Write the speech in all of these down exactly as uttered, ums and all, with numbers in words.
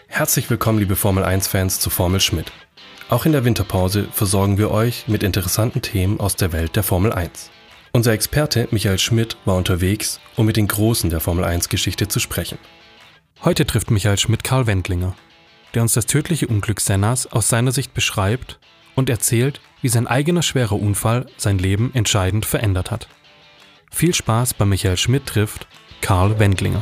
Herzlich willkommen, liebe Formel eins Fans, zu Formel Schmidt. Auch in der Winterpause versorgen wir euch mit interessanten Themen aus der Welt der Formel eins. Unser Experte Michael Schmidt war unterwegs, um mit den Großen der Formel eins Geschichte zu sprechen. Heute trifft Michael Schmidt Karl Wendlinger, der uns das tödliche Unglück Sennas aus seiner Sicht beschreibt und erzählt, wie sein eigener schwerer Unfall sein Leben entscheidend verändert hat. Viel Spaß bei Michael Schmidt trifft Karl Wendlinger.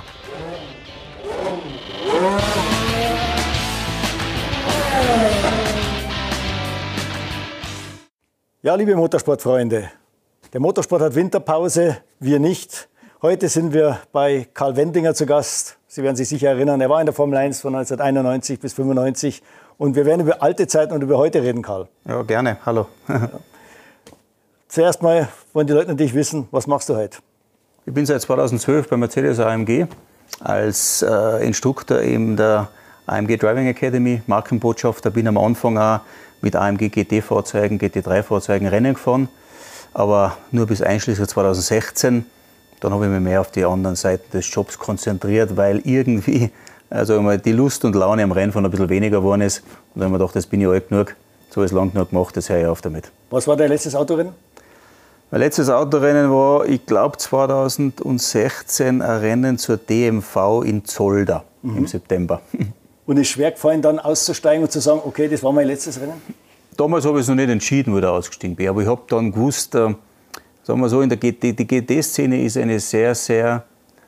Ja, liebe Motorsportfreunde, der Motorsport hat Winterpause, wir nicht. Heute sind wir bei Karl Wendlinger zu Gast. Sie werden sich sicher erinnern, er war in der Formel eins von neunzehnhunderteinundneunzig bis fünfundneunzig. Und wir werden über alte Zeiten und über heute reden, Karl. Ja, gerne. Hallo. Ja. Zuerst mal wollen die Leute natürlich wissen, was machst du heute? Ich bin seit zweitausendzwölf bei Mercedes A M G als äh, Instruktor in der A M G Driving Academy, Markenbotschafter. Bin am Anfang auch mit A M G G T-Fahrzeugen, G T drei Fahrzeugen Rennen gefahren, aber nur bis einschließlich zweitausendsechzehn. Dann habe ich mich mehr auf die anderen Seiten des Jobs konzentriert, weil irgendwie also mal die Lust und Laune am Rennfahren ein bisschen weniger geworden ist. Und dann habe ich mir gedacht, jetzt bin ich alt genug, so ist lang genug gemacht, jetzt höre ich auf damit. Was war dein letztes Autorennen? Mein letztes Autorennen war, ich glaube, zweitausendsechzehn ein Rennen zur D M V in Zolder mhm. im September. Und ist schwer gefallen, dann auszusteigen und zu sagen, okay, das war mein letztes Rennen? Damals habe ich es noch nicht entschieden, wo ich ausgestiegen bin. Aber ich habe dann gewusst, äh, sagen wir so, in der G T, die G T-Szene ist eine sehr, sehr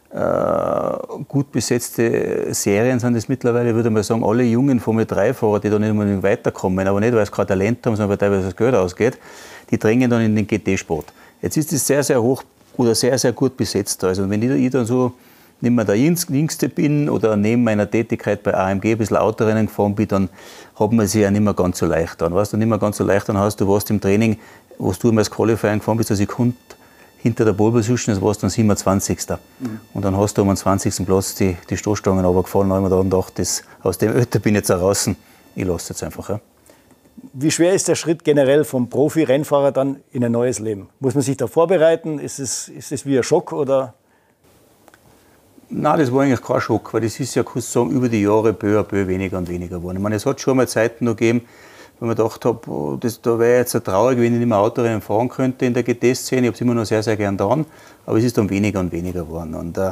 äh, gut besetzte Serien, sind es mittlerweile. Ich würde mal sagen, alle jungen Formel drei Fahrer, die da nicht unbedingt weiterkommen, aber nicht, weil sie kein Talent haben, sondern weil teilweise das Geld ausgeht, die drängen dann in den G T-Sport. Jetzt ist es sehr, sehr hoch oder sehr, sehr gut besetzt. Also wenn ich, ich dann so nicht mehr der Jüngste bin oder neben meiner Tätigkeit bei A M G ein bisschen Autorennen gefahren bin, dann hat man sich ja nicht mehr ganz so leicht an. Weißt du, nicht mehr ganz so leicht an hast, du warst im Training, wo du immer als Qualifying gefahren bist, eine Sekunde hinter der Pole Position, das warst dann siebenundzwanzigster Mhm. Und dann hast du um den zwanzigsten Platz die, die Stoßstangen runtergefallen. Da habe ich mir dann gedacht, das, aus dem Ötter bin ich jetzt draußen, ich lasse jetzt einfach. Ja. Wie schwer ist der Schritt generell vom Profi-Rennfahrer dann in ein neues Leben? Muss man sich da vorbereiten? Ist es, ist es wie ein Schock oder? Nein, das war eigentlich kein Schock, weil das ist ja, kannst du sagen, über die Jahre peu à peu weniger und weniger geworden. Ich meine, es hat schon mal Zeiten noch gegeben, wo man gedacht habe, oh, das, da wäre jetzt traurig, wenn ich nicht mehr Autorennen fahren könnte in der G T-Szene. Ich habe es immer noch sehr, sehr gern getan, aber es ist dann weniger und weniger geworden. Und äh,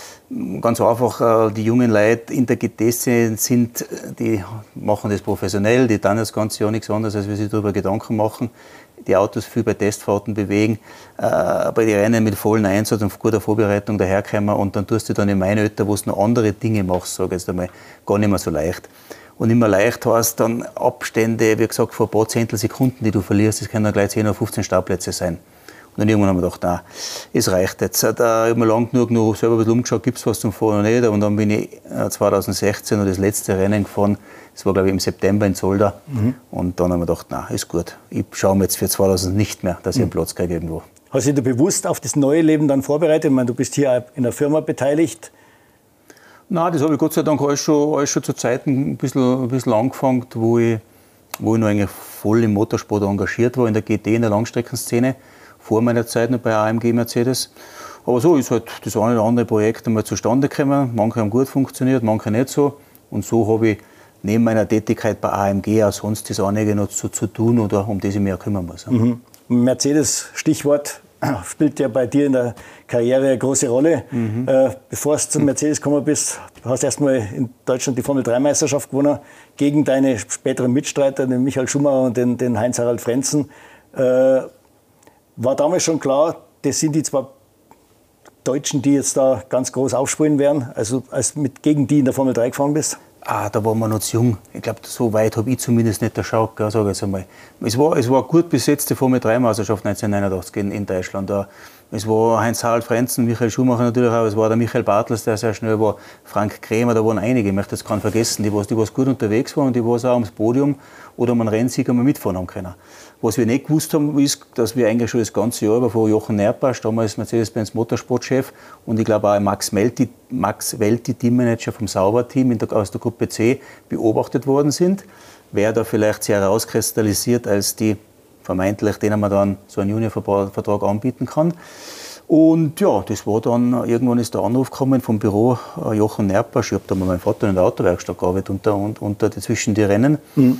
ganz einfach, äh, die jungen Leute in der G T-Szene sind, die machen das professionell, die tun das ganze Jahr nichts anderes, als wir sich darüber Gedanken machen. Die Autos viel bei Testfahrten bewegen, äh, bei den Rennen mit vollen Einsatz und guter Vorbereitung daherkommen und dann tust du dann in meine Alter, wo du noch andere Dinge machst, sage ich jetzt einmal, gar nicht mehr so leicht. Und nicht mehr leicht heißt dann Abstände, wie gesagt, vor ein paar Zehntelsekunden, die du verlierst, das können dann gleich zehn oder fünfzehn Startplätze sein. Und dann irgendwann haben wir gedacht, nein, es reicht jetzt. Da habe ich mir lang genug noch selber ein bisschen umgeschaut, gibt es was zum Fahren oder nicht. Und dann bin ich zweitausendsechzehn noch das letzte Rennen gefahren. Das war, glaube ich, im September in Zolder. Mhm. Und dann haben wir gedacht, nein, ist gut. Ich schaue mir jetzt für zweitausend nicht mehr, dass ich einen Platz kriege irgendwo. Hast du dich bewusst auf das neue Leben dann vorbereitet? Ich meine, du bist hier in der Firma beteiligt. Nein, das habe ich Gott sei Dank alles schon, alles schon zu Zeiten ein bisschen, ein bisschen angefangen, wo ich, wo ich noch eigentlich voll im Motorsport engagiert war, in der G T, in der Langstreckenszene. Vor meiner Zeit noch bei A M G Mercedes. Aber so ist halt das eine oder andere Projekt einmal zustande gekommen. Manche haben gut funktioniert, manche nicht so. Und so habe ich neben meiner Tätigkeit bei A M G auch sonst das einige noch zu, zu tun oder um das ich mich auch kümmern muss. Mhm. Mercedes, Stichwort, spielt ja bei dir in der Karriere eine große Rolle. Mhm. Äh, bevor du zum Mercedes gekommen bist, du hast erstmal in Deutschland die Formel drei Meisterschaft gewonnen, gegen deine späteren Mitstreiter, den Michael Schumacher und den, den Heinz-Harald Frentzen. Äh, War damals schon klar, das sind die zwei Deutschen, die jetzt da ganz groß aufspielen werden, also als mit gegen die in der Formel drei gefahren bist? Ah, da waren wir noch zu jung. Ich glaube, so weit habe ich zumindest nicht geschaut, sage ich jetzt einmal. Es war, es war eine gut besetzte Formel drei Meisterschaft neunzehnhundertneunundachtzig in, in Deutschland. Da, es war Heinz-Harald Frentzen, Michael Schumacher natürlich auch, es war der Michael Bartels, der sehr schnell war, Frank Krämer, da waren einige, ich möchte jetzt keinen vergessen, die was, die was gut unterwegs waren und die was auch ums Podium oder um einen Rennsieg einmal mitfahren haben können. Was wir nicht gewusst haben, ist, dass wir eigentlich schon das ganze Jahr über von Jochen Nerpasch, damals Mercedes-Benz Motorsportchef und ich glaube auch Max Welti, Max Welti, Teammanager vom Sauber-Team aus der Gruppe C, beobachtet worden sind. Wer da vielleicht sehr herauskristallisiert als die vermeintlich, denen man dann so einen Juniorvertrag anbieten kann. Und ja, das war dann, irgendwann ist der Anruf gekommen vom Büro äh, Jochen Nerpasch. Ich habe da mit meinem Vater in der Autowerkstatt gearbeitet unter, unter, unter die, zwischen die Rennen. Mhm.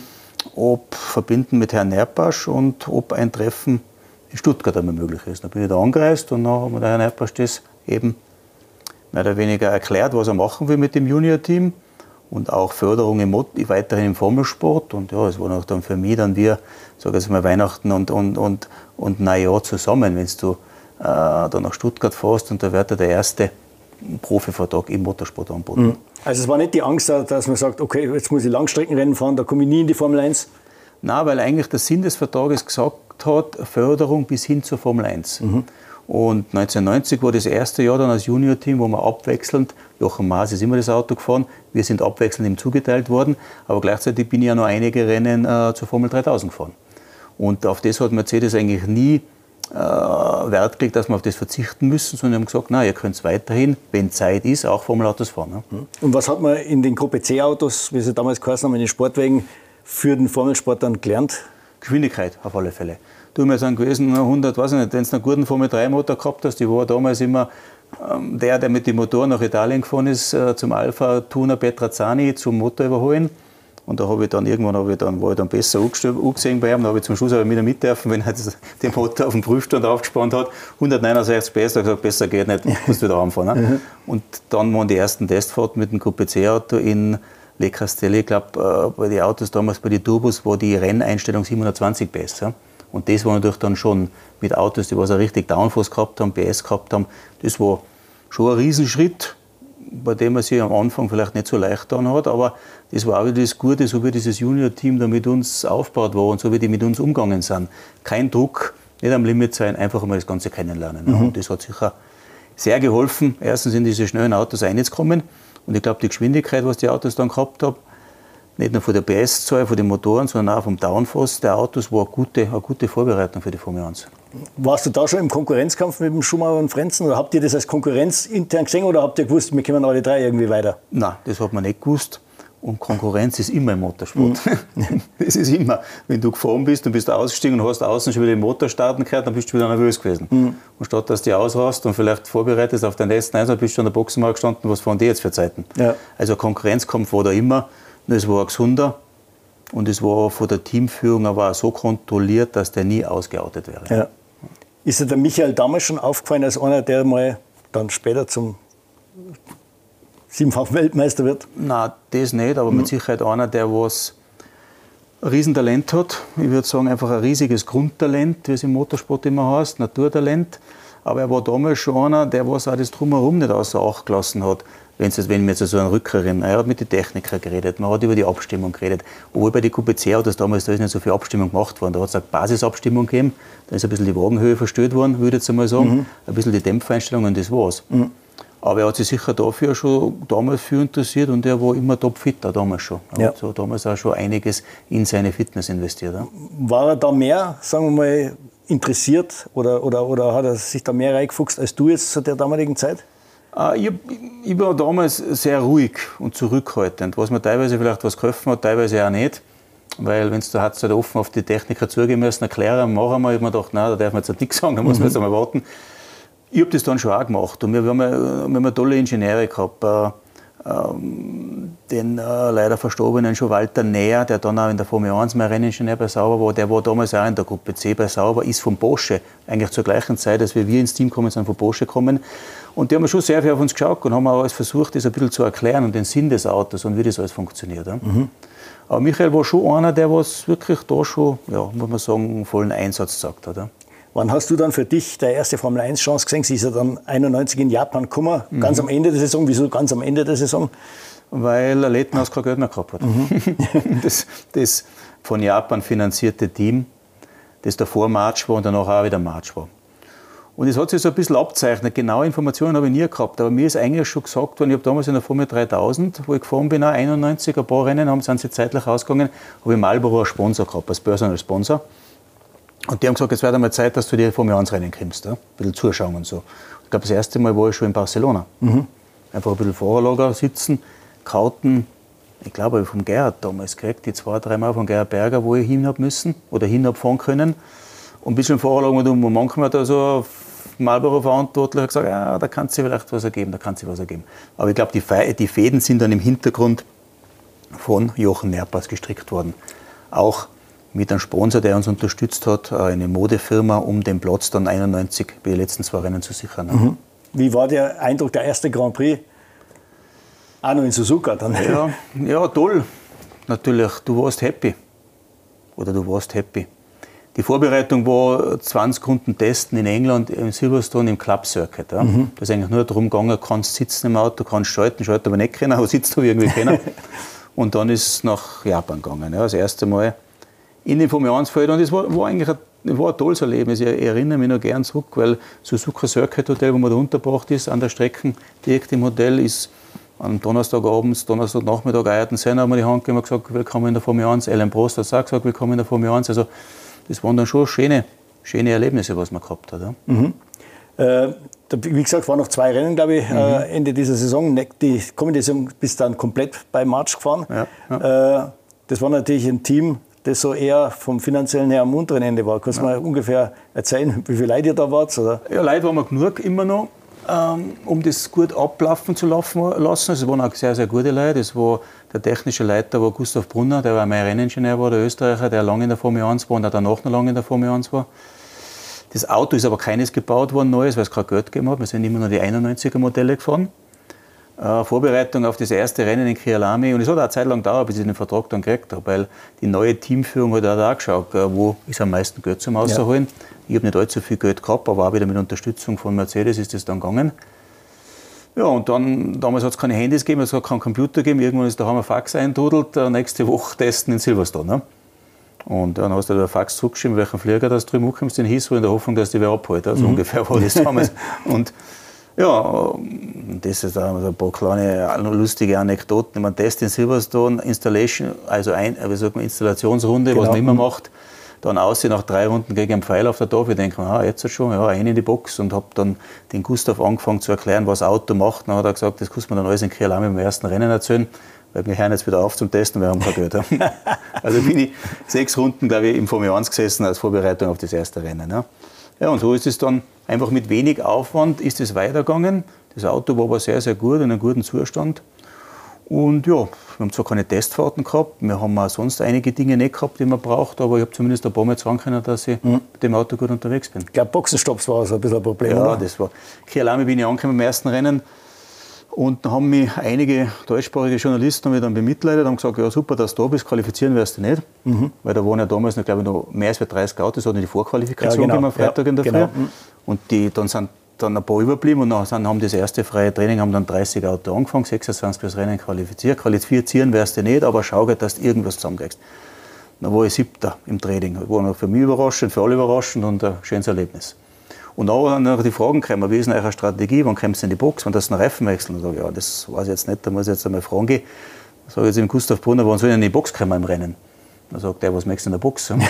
Ob verbinden mit Herrn Nerpasch und ob ein Treffen in Stuttgart einmal möglich ist. Dann bin ich da angereist und dann hat mir der Herr Nerpasch das eben mehr oder weniger erklärt, was er machen will mit dem Junior-Team und auch Förderung im, weiterhin im Formelsport. Und ja, es war auch dann für mich dann wir, sage ich mal, Weihnachten und, und, und, und Neujahr zusammen, wenn du äh, da nach Stuttgart fährst und da wird der erste Profivertrag im Motorsport angeboten. Mhm. Also es war nicht die Angst, dass man sagt, okay, jetzt muss ich Langstreckenrennen fahren, da komme ich nie in die Formel eins? Nein, weil eigentlich der Sinn des Vertrages gesagt hat, Förderung bis hin zur Formel eins. Mhm. Und neunzehnhundertneunzig war das erste Jahr dann als Junior-Team, wo wir abwechselnd, Jochen Maas ist immer das Auto gefahren, wir sind abwechselnd ihm zugeteilt worden, aber gleichzeitig bin ich ja noch einige Rennen äh, zur Formel dreitausend gefahren. Und auf das hat Mercedes eigentlich nie äh, Wert gelegt, dass wir auf das verzichten müssen, sondern haben gesagt, nein, ihr könnt weiterhin, wenn Zeit ist, auch Formelautos fahren. Ne? Und was hat man in den Gruppe C-Autos, wie sie damals geheißen haben, in den Sportwagen, für den Formelsport dann gelernt? Geschwindigkeit auf alle Fälle. Du, wir sind gewesen, hundert, weiß ich nicht, wenn du einen guten Formel drei Motor gehabt hast, ich war damals immer ähm, der, der mit dem Motor nach Italien gefahren ist, äh, zum Alpha Tuner Petrazzani zum Motor überholen. Und da habe ich dann irgendwann, habe ich dann, war ich dann besser angesehen bei ihm, da habe ich zum Schluss aber wieder mit dürfen, wenn er den Motor auf dem Prüfstand aufgespannt hat, hundertneunundsechzig P S, da habe ich gesagt, besser geht nicht, musst du wieder anfahren. Ne? Und dann waren die ersten Testfahrten mit dem Gruppe C-Auto in Le Castelli, ich glaube, bei den Autos damals, bei den Turbos, war die Renneinstellung siebenhundertzwanzig P S. Ja? Und das war natürlich dann schon mit Autos, die was auch richtig Downforce gehabt haben, P S gehabt haben, das war schon ein Riesenschritt, bei dem man sich am Anfang vielleicht nicht so leicht getan hat, aber das war auch wieder das Gute, so wie dieses Junior-Team da mit uns aufgebaut war und so wie die mit uns umgegangen sind. Kein Druck, nicht am Limit sein, einfach mal das Ganze kennenlernen. Mhm. Und das hat sicher sehr geholfen, erstens in diese schnellen Autos reinzukommen. Und ich glaube, die Geschwindigkeit, was die Autos dann gehabt haben, nicht nur von der P S-Zahl, von den Motoren, sondern auch vom Downforce der Autos, war eine gute, eine gute Vorbereitung für die Formel eins. Warst du da schon im Konkurrenzkampf mit dem Schumacher und Frentzen? Oder habt ihr das als Konkurrenz intern gesehen oder habt ihr gewusst, wir kommen alle drei irgendwie weiter? Nein, das hat man nicht gewusst. Und Konkurrenz ist immer im Motorsport. Mhm. Das ist immer. Wenn du gefahren bist und bist ausgestiegen und hast außen schon wieder den Motor starten gehört, dann bist du wieder nervös gewesen. Mhm. Und statt dass du dich ausrast und vielleicht vorbereitest auf den nächsten Einsatz, bist du an der Boxenmarkt gestanden, was fahren die jetzt für Zeiten? Ja. Also Konkurrenzkampf war da immer. Es war gesunder und es war von der Teamführung aber auch so kontrolliert, dass der nie ausgeoutet wäre. Ja. Ist dir der Michael damals schon aufgefallen als einer, der mal dann später zum siebenfachen Weltmeister wird? Nein, das nicht, aber mhm. mit Sicherheit einer, der was ein Riesentalent hat. Ich würde sagen, einfach ein riesiges Grundtalent, wie es im Motorsport immer heißt, Naturtalent. Aber er war damals schon einer, der was auch das Drumherum nicht außer Acht gelassen hat. Wenn's jetzt, wenn wir jetzt so einen Rücker erinnern, er hat mit den Technikern geredet, man hat über die Abstimmung geredet. Obwohl bei den Q P C-Autos damals, da ist nicht so viel Abstimmung gemacht worden. Da hat es eine Basisabstimmung gegeben, da ist ein bisschen die Wagenhöhe verstellt worden, würde ich jetzt einmal sagen. Mhm. Ein bisschen die Dämpfeinstellung und das war's. Mhm. Aber er hat sich sicher dafür schon damals viel interessiert und er war immer topfit, auch damals schon. Er ja. hat so damals auch schon einiges in seine Fitness investiert. Ja. War er da mehr, sagen wir mal, interessiert oder, oder, oder hat er sich da mehr reingefuchst als du jetzt zu der damaligen Zeit? Ich, ich war damals sehr ruhig und zurückhaltend, was mir teilweise vielleicht was geholfen hat, teilweise auch nicht. Weil wenn du halt offen auf die Techniker zugehen müssen, erklären, machen wir, ich habe mir gedacht, nein, da darf man jetzt nichts sagen, da muss man jetzt einmal warten. Ich habe das dann schon auch gemacht und wir haben, wir haben tolle Ingenieure gehabt. Ähm, den äh, leider verstorbenen schon Walter Näher, der dann auch in der Formel eins mein Renningenieur bei Sauber war, der war damals auch in der Gruppe C bei Sauber, ist von Porsche, eigentlich zur gleichen Zeit, als wir ins Team kommen, sind von Porsche gekommen. Und die haben schon sehr viel auf uns geschaut und haben auch alles versucht, das ein bisschen zu erklären und den Sinn des Autos und wie das alles funktioniert. Ja. Mhm. Aber Michael war schon einer, der was wirklich da schon, ja, muss man sagen, einen vollen Einsatz gesagt hat. Ja. Wann hast du dann für dich deine erste Formel eins Chance gesehen? Sie ist ja dann einundneunzig in Japan gekommen, mhm. ganz am Ende der Saison. Wieso ganz am Ende der Saison? Weil Lettenhaus kein Geld mehr gehabt hat. Mhm. das, das von Japan finanzierte Team, das davor March war und danach auch wieder March war. Und es hat sich so ein bisschen abzeichnet. Genaue Informationen habe ich nie gehabt. Aber mir ist eigentlich schon gesagt worden, ich habe damals in der Formel dreitausend, wo ich gefahren bin, auch einundneunzig, ein paar Rennen haben, sind sie zeitlich ausgegangen, habe ich Marlboro als Sponsor gehabt, als Personal Sponsor. Und die haben gesagt, jetzt wird einmal Zeit, dass du die Formel eins Rennen kommst. Ja? Ein bisschen zuschauen und so. Ich glaube, das erste Mal war ich schon in Barcelona. Mhm. Einfach ein bisschen Fahrerlager sitzen, Karten, ich glaube, ich habe vom Gerhard damals gekriegt, die zwei, dreimal von Gerhard Berger, wo ich hin habe müssen oder hin habe fahren können. Und ein bisschen Fahrerlager, und manchmal hat er so Marlboro-Verantwortliche gesagt, ja, da kann es sich vielleicht was ergeben, da kann es sich was ergeben. Aber ich glaube, die, die Fäden sind dann im Hintergrund von Jochen Nerpas gestrickt worden. Auch mit einem Sponsor, der uns unterstützt hat, eine Modefirma, um den Platz dann einundneunzig bei den letzten zwei Rennen zu sichern. Mhm. Wie war der Eindruck, der erste Grand Prix? Auch noch in Suzuka dann. Ja, ja, toll. Natürlich, du warst happy. Oder du warst happy. Die Vorbereitung war zwanzig Runden testen in England, in Silverstone im Club Circuit. Ja. Mhm. Da ist eigentlich nur darum gegangen, kannst sitzen im Auto, kannst schalten, schalten aber nicht können, aber sitzt du irgendwie können. Und dann ist es nach Japan gegangen. Ja, das erste Mal in den Formel eins Feld. Und es war, war eigentlich ein, war ein tolles Erlebnis. Ich erinnere mich noch gern zurück, weil Suzuka Circuit Hotel, wo man da untergebracht ist, an der Strecke direkt im Hotel, ist am Donnerstagabend, Donnerstagnachmittag Ayrton Senna haben wir die Hand gegeben und gesagt, willkommen in der Formel eins. Alain Prost hat auch gesagt, willkommen in der Formel eins. Also das waren dann schon schöne, schöne Erlebnisse, was man gehabt hat. Ja. Mhm. Äh, wie gesagt, waren noch zwei Rennen, glaube ich, mhm. äh, Ende dieser Saison. Die kommende Saison bist dann komplett bei March gefahren. Ja, ja. Äh, das war natürlich ein Team, das so eher vom finanziellen her am unteren Ende war. Kannst du ja. mal ungefähr erzählen, wie viele Leute ihr da wart? Oder? Ja, Leute waren wir genug immer noch. Ähm, um das gut ablaufen zu lassen. Also, es waren auch sehr, sehr gute Leute. Es war der technische Leiter war Gustav Brunner, der war mein Renningenieur, war der Österreicher, der lange in der Formel eins war und auch danach noch lange in der Formel eins war. Das Auto ist aber keines gebaut worden, neues, weil es kein Geld gegeben hat. Wir sind immer noch die einundneunziger Modelle gefahren. Äh, Vorbereitung auf das erste Rennen in Kyalami. Und es hat auch eine Zeit lang gedauert, bis ich den Vertrag dann gekriegt habe, weil die neue Teamführung hat auch geschaut, wo ist am meisten Geld zum Rausholen. Ja. Ich habe nicht allzu viel Geld gehabt, aber auch wieder mit Unterstützung von Mercedes ist das dann gegangen. Ja, und dann, damals hat es keine Handys gegeben, es hat keinen Computer gegeben. Irgendwann ist daheim ein Fax eintudelt, nächste Woche testen in Silverstone. Ne? Und dann hast du da ein Fax zurückgeschrieben, welchen Flieger das drüben ankommst in Heathrow, in der Hoffnung, dass die wer abholt. Also mhm. ungefähr war das damals. Und ja, das ist auch ein paar kleine lustige Anekdoten. Ich meine, Test in Silverstone, Installation, also ein, wie sagt man, Installationsrunde, genau. was man immer macht. Dann aussehen nach drei Runden gegen einen Pfeil auf der Tafel. Ich denke, ah, jetzt schon, ja, rein in die Box. Und habe dann den Gustav angefangen zu erklären, was das Auto macht. Dann hat er gesagt, das muss man dann alles in Kyalami beim ersten Rennen erzählen, weil wir hören jetzt wieder auf zum Testen, wir haben kein Geld. Also bin ich sechs Runden, glaube ich, im Formel eins gesessen als Vorbereitung auf das erste Rennen. Ja, ja und so ist es dann einfach mit wenig Aufwand ist es weitergegangen. Das Auto war aber sehr, sehr gut, in einem guten Zustand. Und ja, wir haben zwar keine Testfahrten gehabt, wir haben auch sonst einige Dinge nicht gehabt, die man braucht, aber ich habe zumindest ein paar Mal sagen können, dass ich mhm. mit dem Auto gut unterwegs bin. Ich glaube, Boxenstopps war so ein bisschen ein Problem, Ja, oder? das war. Kyalami bin ich angekommen beim ersten Rennen und da haben mich einige deutschsprachige Journalisten haben mich dann bemitleidet, haben gesagt, ja super, dass du da bist, qualifizieren wirst du nicht. Mhm. Weil da waren ja damals noch, glaube ich, noch mehr als dreißig Autos, hatten die Vorqualifikation ja, genau. am Freitag ja, in der Früh. Genau. Und die, dann sind dann ein paar überblieben und dann haben das erste freie Training haben dann dreißig Autos angefangen, sechsundzwanzig fürs Rennen qualifiziert. Qualifizieren wirst du nicht, aber schau, dass du irgendwas zusammenkriegst. Dann war ich Siebter im Training. Das war für mich überraschend, für alle überraschend und ein schönes Erlebnis. Und auch dann noch die Fragen kamen, wie ist denn eure Strategie, wann kommst du in die Box, wann das einen Reifen wechseln? Und ich sage, ja, das weiß ich jetzt nicht, da muss ich jetzt einmal fragen gehen. Ich sage jetzt dem Gustav Brunner, wann soll ich in die Box kommen im Rennen? Dann sagt er, was möchtest du in der Box? Dann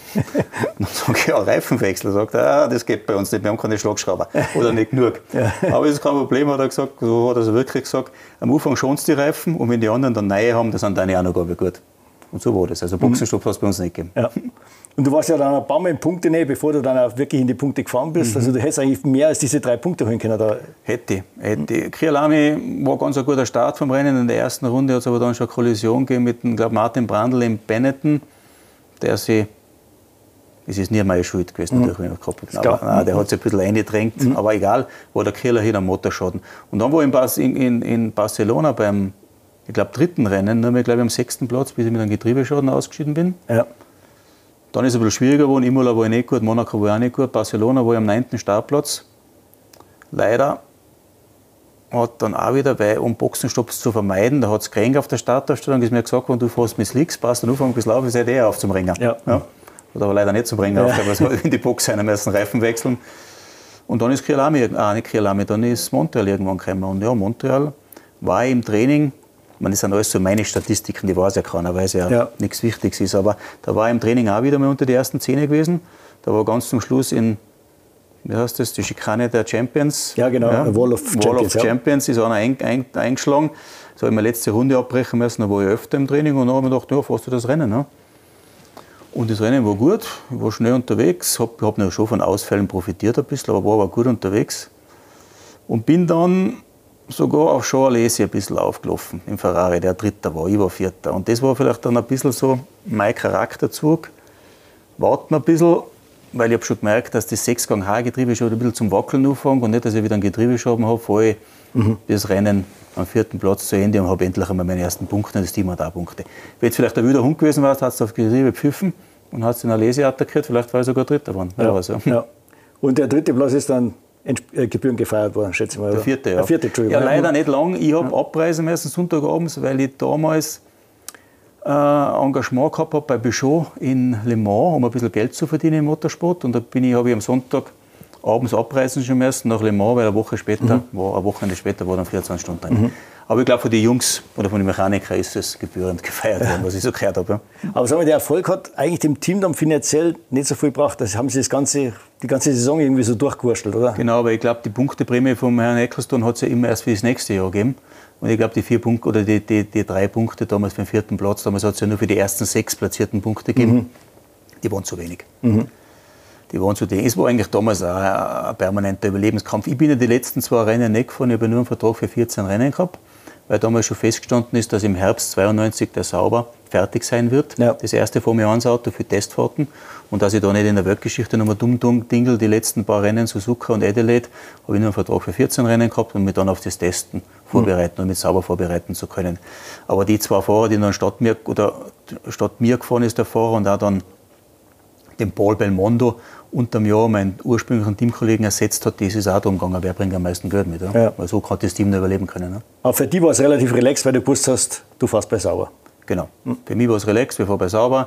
sage ich, ja, Reifenwechsel. Dann sagt er, ah, das geht bei uns nicht, wir haben keine Schlagschrauber. Oder nicht genug. Ja. Aber das ist kein Problem, hat er gesagt. So hat er es wirklich gesagt. Am Anfang schonst die Reifen und wenn die anderen dann neue haben, dann sind deine auch noch gar nicht gut. Und so war das. Also Boxenstopp hat es bei uns nicht gegeben. Ja. Und du warst ja dann ein paar Mal in Punkte näher, bevor du dann auch wirklich in die Punkte gefahren bist. Mhm. Also du hättest eigentlich mehr als diese drei Punkte holen können. Da. Hätte. hätte. Kyalami war ganz ein guter Start vom Rennen. In der ersten Runde hat es aber dann schon eine Kollision gegeben mit dem, glaub, Martin Brandl im Benetton, der sich, es ist nie meine Schuld gewesen, mhm. natürlich, wenn ich aber, nein, der hat sich ein bisschen eingedrängt, mhm. aber egal, war der Killer hin am Motorschaden. Und dann war ich in, in, in Barcelona beim, ich glaube, dritten Rennen, nur mehr, glaube ich, am sechsten Platz, bis ich mit einem Getriebeschaden ausgeschieden bin. Ja. Dann ist es ein bisschen schwieriger geworden. Imola war ich nicht gut, Monaco war ich auch nicht gut. Barcelona war ich am neunten Startplatz. Leider hat dann auch wieder, weil, um Boxenstopps zu vermeiden, da hat es geregnet auf der Startaufstellung, ist mir gesagt worden, du fährst mit Slicks, passt, dann Anfang bis Lauf, ist eh auf zum Ringen. Ja. Ja. Hat aber leider nicht zum Ringen ja. aufgehört, weil es in die Box einer müssen Reifen wechseln. Und dann ist Kyalami, ah, nicht Kyalami, dann ist Montreal irgendwann gekommen. Und ja, Montreal war im Training. Das sind alles so meine Statistiken, die weiß ja keiner, weil es ja, ja nichts Wichtiges ist. Aber da war ich im Training auch wieder mal unter die ersten Zehn gewesen. Da war ganz zum Schluss in, wie heißt das, die Schikane der Champions. Ja, genau, ja, Wall of Champions. Wall of Champions ja. ist einer ein, ein, eingeschlagen. So habe ich meine letzte Runde abbrechen müssen, da war ich öfter im Training und dann habe ich mir gedacht, ja, fährst du das Rennen. Ne? Und das Rennen war gut, ich war schnell unterwegs, habe hab noch schon von Ausfällen profitiert ein bisschen, aber war aber gut unterwegs. Und bin dann sogar auf Champs-Élysées ein bisschen aufgelaufen im Ferrari, der Dritter war, ich war Vierter. Und das war vielleicht dann ein bisschen so mein Charakterzug. Warten ein bisschen, weil ich habe schon gemerkt, dass das Sechsgang-H-Getriebe schon ein bisschen zum Wackeln anfängt und nicht, dass ich wieder einen Getriebeschaden habe, fahre ich mhm. das Rennen am vierten Platz zu Ende und habe endlich einmal meine ersten Punkte und das Team hat auch Punkte. Wenn es vielleicht ein wilder Hund gewesen war, hat es auf Getriebe gepfiffen und hat es in der Lese attackiert, vielleicht war ich sogar Dritter geworden. Ja. Also. Ja. Und der dritte Platz ist dann Gebühren gefeiert worden, schätze ich mal. Der vierte, ja. Der vierte, ja, leider nicht lang. Ich habe ja. abreisen müssen Sonntagabends, weil ich damals äh, Engagement gehabt habe bei Peugeot in Le Mans, um ein bisschen Geld zu verdienen im Motorsport. Und da bin ich, habe ich am Sonntag abends abreisen schon müssen nach Le Mans, weil eine Woche später, mhm. war, eine Wochenende später war dann vierundzwanzig Stunden drin. Mhm. Aber ich glaube, von den Jungs oder von den Mechanikern ist es gebührend gefeiert worden, was ich so gehört habe. Ja. Aber sagen wir, der Erfolg hat eigentlich dem Team dann finanziell nicht so viel gebracht. Das haben sie das ganze, die ganze Saison irgendwie so durchgewurschtelt, oder? Genau, aber ich glaube, die Punkteprämie vom Herrn Ecclestone hat es ja immer erst für das nächste Jahr gegeben. Und ich glaube, die vier Punkte oder die, die, die drei Punkte damals für den vierten Platz, damals hat es ja nur für die ersten sechs platzierten Punkte gegeben, mhm. die waren zu wenig. Mhm. Die waren zu wenig. Es war eigentlich damals auch ein permanenter Überlebenskampf. Ich bin ja die letzten zwei Rennen nicht gefahren, ich habe nur einen Vertrag für vierzehn Rennen gehabt, weil damals schon festgestanden ist, dass im Herbst zweiundneunzig der Sauber fertig sein wird. Ja. Das erste Formel eins Auto für Testfahrten. Und dass ich da nicht in der Weltgeschichte nochmal dumm dumm dingel, die letzten paar Rennen, Suzuka und Adelaide, habe ich nur einen Vertrag für vierzehn Rennen gehabt, um mich dann auf das Testen vorbereiten mhm. und mit Sauber vorbereiten zu können. Aber die zwei Fahrer, die dann statt mir, oder statt mir gefahren ist, der Fahrer, und auch dann den Paul Belmondo unterm Jahr meinen ursprünglichen Teamkollegen ersetzt hat, das ist auch darum gegangen, wer bringt am meisten Geld mit. Ja? Ja. Weil so kann das Team noch überleben können. Ja? Aber für dich war es relativ relaxed, weil du gewusst hast, du fährst bei Sauber. Genau. Mhm. Für mich war es relaxed, wir fahren bei Sauber.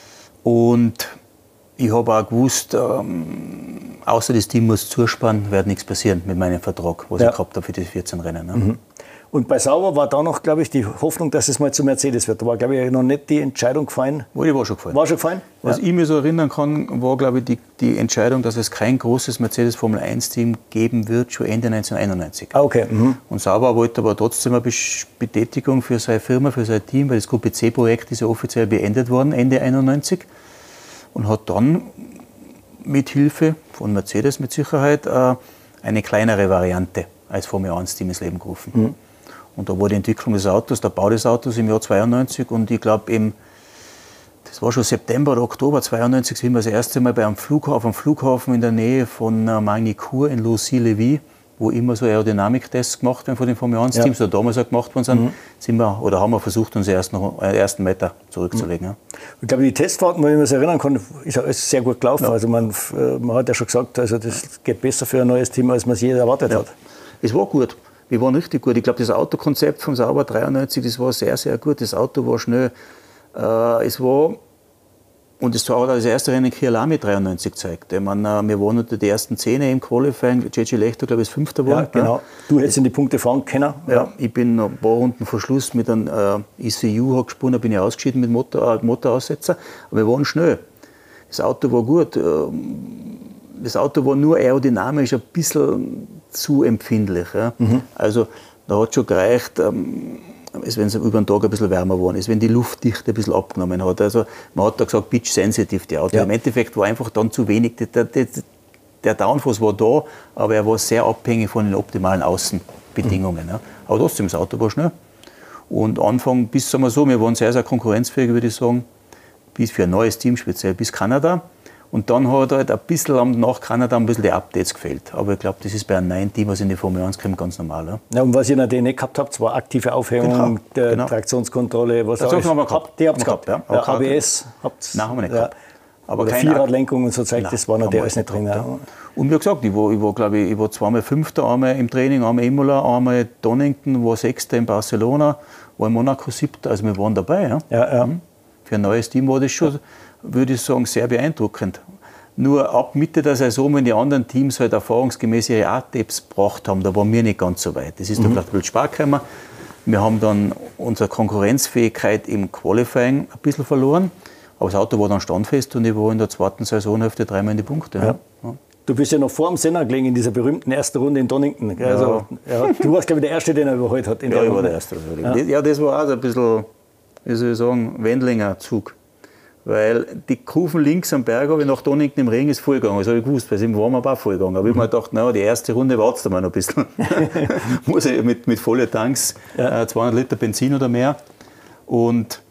Und ich habe auch gewusst, ähm, außer das Team muss zuspannen, wird nichts passieren mit meinem Vertrag, was ja. ich gehabt habe für die vierzehn Rennen. Ja? Mhm. Und bei Sauber war da noch, glaube ich, die Hoffnung, dass es mal zu Mercedes wird. Da war, glaube ich, noch nicht die Entscheidung gefallen. Oh, die war schon gefallen. War schon gefallen? Was ja. ich mir so erinnern kann, war, glaube ich, die, die Entscheidung, dass es kein großes Mercedes Formel eins Team geben wird, schon Ende neunzehnhunderteinundneunzig. Ah, okay. Mhm. Und Sauber wollte aber trotzdem eine Betätigung für seine Firma, für sein Team, weil das Gruppe C-Projekt ist ja offiziell beendet worden, Ende einundneunzig. Und hat dann mit Hilfe von Mercedes mit Sicherheit eine kleinere Variante als Formel eins Team ins Leben gerufen. Mhm. Und da war die Entwicklung des Autos, der Bau des Autos im Jahr zweiundneunzig und ich glaube eben, das war schon September oder Oktober zweiundneunzig, sind wir das erste Mal bei einem Flughafen, auf einem Flughafen in der Nähe von Magny-Cours in Laucy-Lévis, wo immer so Aerodynamiktests gemacht werden von den Formel eins Teams, ja. oder damals auch gemacht worden sind, mhm. sind wir, oder haben wir versucht, unsere ersten, äh, ersten Meter zurückzulegen. Mhm. Ja. Ich glaube, die Testfahrten, wenn ich mich erinnern kann, ist alles sehr gut gelaufen. Ja. Also man, man hat ja schon gesagt, also das geht besser für ein neues Team, als man es je erwartet ja. hat. Es war gut. Wir waren richtig gut. Ich glaube, das Autokonzept vom Sauber dreiundneunzig, das war sehr, sehr gut. Das Auto war schnell. Äh, es war, und das hat das erste Rennen in Kyalami dreiundneunzig gezeigt. Ich meine, wir waren unter die ersten zehn im Qualifying. J J Lechter, glaube ich, ist Fünfter geworden. Ja, genau. Du hättest in die Punkte fahren können. Ja, ja. Ich bin noch ein paar Runden vor Schluss mit einem äh, E C U gesprungen, bin ich ausgeschieden mit Motor, äh, Motoraussetzer. Aber wir waren schnell. Das Auto war gut. Das Auto war nur aerodynamisch ein bisschen zu empfindlich. Ja. Mhm. Also da hat schon gereicht, ähm, wenn es über den Tag ein bisschen wärmer geworden ist, wenn die Luftdichte ein bisschen abgenommen hat. Also man hat da gesagt, pitch sensitive die Auto. Ja. Im Endeffekt war einfach dann zu wenig, der, der, der Downforce war da, aber er war sehr abhängig von den optimalen Außenbedingungen. Mhm. Ja. Aber trotzdem, das Auto war schnell. Und Anfang bis, sagen wir so, wir waren sehr, sehr konkurrenzfähig, würde ich sagen, bis für ein neues Team, speziell bis Kanada. Und dann hat halt ein bisschen nach Kanada ein bisschen die Updates gefehlt. Aber ich glaube, das ist bei einem neuen Team, was in die Formel eins kommt, ganz normal. Ja, ja und was ihr natürlich nicht gehabt habt, war aktive Aufhängung, genau, der genau. Traktionskontrolle, was das haben wir gehabt. Die habt ihr gehabt, ja. ja. A B S habt Nein, haben wir nicht gehabt. Aber oder Vierradlenkung und so Zeug, das war natürlich alles nicht drin. Ja. Und wie gesagt, ich war, ich war, glaube ich, ich war zweimal Fünfter, einmal im Training, einmal Imola, einmal Donington, war Sechster in Barcelona, war in Monaco Siebter, also wir waren dabei. Ja. Ja, ja. Für ein neues Team war das schon, würde ich sagen, sehr beeindruckend. Nur ab Mitte der Saison, wenn die anderen Teams halt erfahrungsgemäß ihre A-Tapes gebracht haben, da waren wir nicht ganz so weit. Das ist mhm. dann vielleicht ein bisschen spät gekommen. Wir haben dann unsere Konkurrenzfähigkeit im Qualifying ein bisschen verloren. Aber das Auto war dann standfest und ich war in der zweiten Saisonhälfte dreimal in die Punkte. Ja. Ja. Du bist ja noch vor dem Senna gelegen in dieser berühmten ersten Runde in Donington. Ja. Also, ja, du warst, glaube ich, der Erste, den er überholt hat. In ja, der ich Runde. war der Erste. Ja. ja, das war auch so ein bisschen, wie soll ich sagen, Wendlinger Zug. Weil die Kurven links am Berg habe ich nach Donington im Regen ist vollgegangen. Das habe ich gewusst, weil es im Warm-up auch vollgegangen. Aber ich habe mir gedacht, naja, die erste Runde wartet mal noch ein bisschen. Muss ich mit, mit vollen Tanks, ja. äh, zweihundert Liter Benzin oder mehr. Und,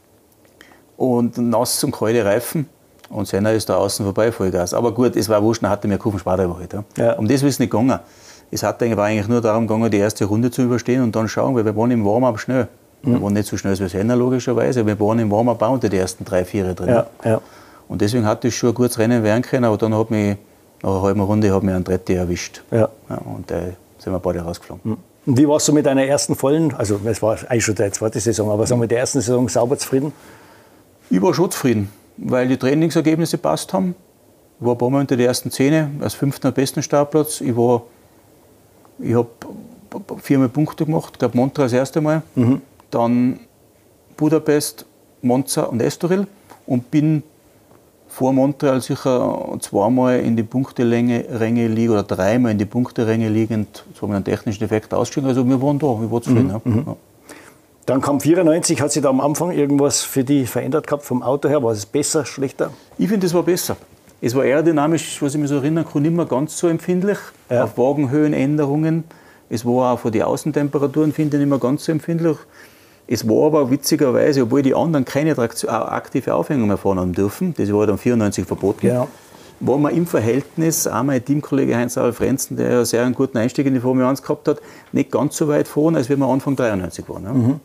und nass und kalte Reifen. Und Senna ist da außen vorbei, Vollgas. Aber gut, es war wurscht, dann hatte mir Kurven spart überhaupt. Ja. Ja. Um das ist es nicht gegangen. Es hat eigentlich, war eigentlich nur darum gegangen, die erste Runde zu überstehen und dann schauen, weil wir waren im Warm-up schnell. Wir waren nicht so schnell wie Senna, logischerweise, aber wir waren im Warm-up auch unter die ersten drei, vier drin. Ja, ja. Und deswegen hatte ich schon ein gutes Rennen werden können, aber dann hat mich nach einer halben Runde hat mich ein Dretti erwischt. Ja. Ja, und da sind wir beide rausgeflogen. Und wie warst du mit deiner ersten vollen, also es war eigentlich schon deine zweite Saison, aber sagen wir mit der ersten Saison sauber zufrieden? Ich war schon zufrieden, weil die Trainingsergebnisse passt haben. Ich war ein paar Mal unter die ersten Zähne, als fünften am besten Startplatz. Ich war, ich habe viermal Punkte gemacht, ich glaube Montreux das erste Mal. Mhm. Dann Budapest, Monza und Estoril und bin vor Montreal sicher zweimal in die Punkteränge liegen oder dreimal in die Punkteränge liegend, so mit einem technischen Effekt ausgestiegen. Also wir waren da, wir waren zufrieden. Mhm. Ja. Ja. Dann kam vierundneunzig, hat sich da am Anfang irgendwas für dich verändert gehabt vom Auto her? War es besser, schlechter? Ich finde, es war besser. Es war aerodynamisch, was ich mich so erinnern kann, nicht mehr ganz so empfindlich, ja. Auf Wagenhöhenänderungen. Es war auch von den Außentemperaturen, finde ich, nicht mehr ganz so empfindlich. Es war aber witzigerweise, obwohl die anderen keine aktive Aufhängung mehr fahren haben dürfen, das war dann vierundneunzig verboten, ja. War man im Verhältnis, auch mein Teamkollege Heinz-Harald Frenzen, der ja sehr einen guten Einstieg in die Formel eins gehabt hat, nicht ganz so weit vorn, als wenn wir Anfang dreiundneunzig waren. Ja. Mhm.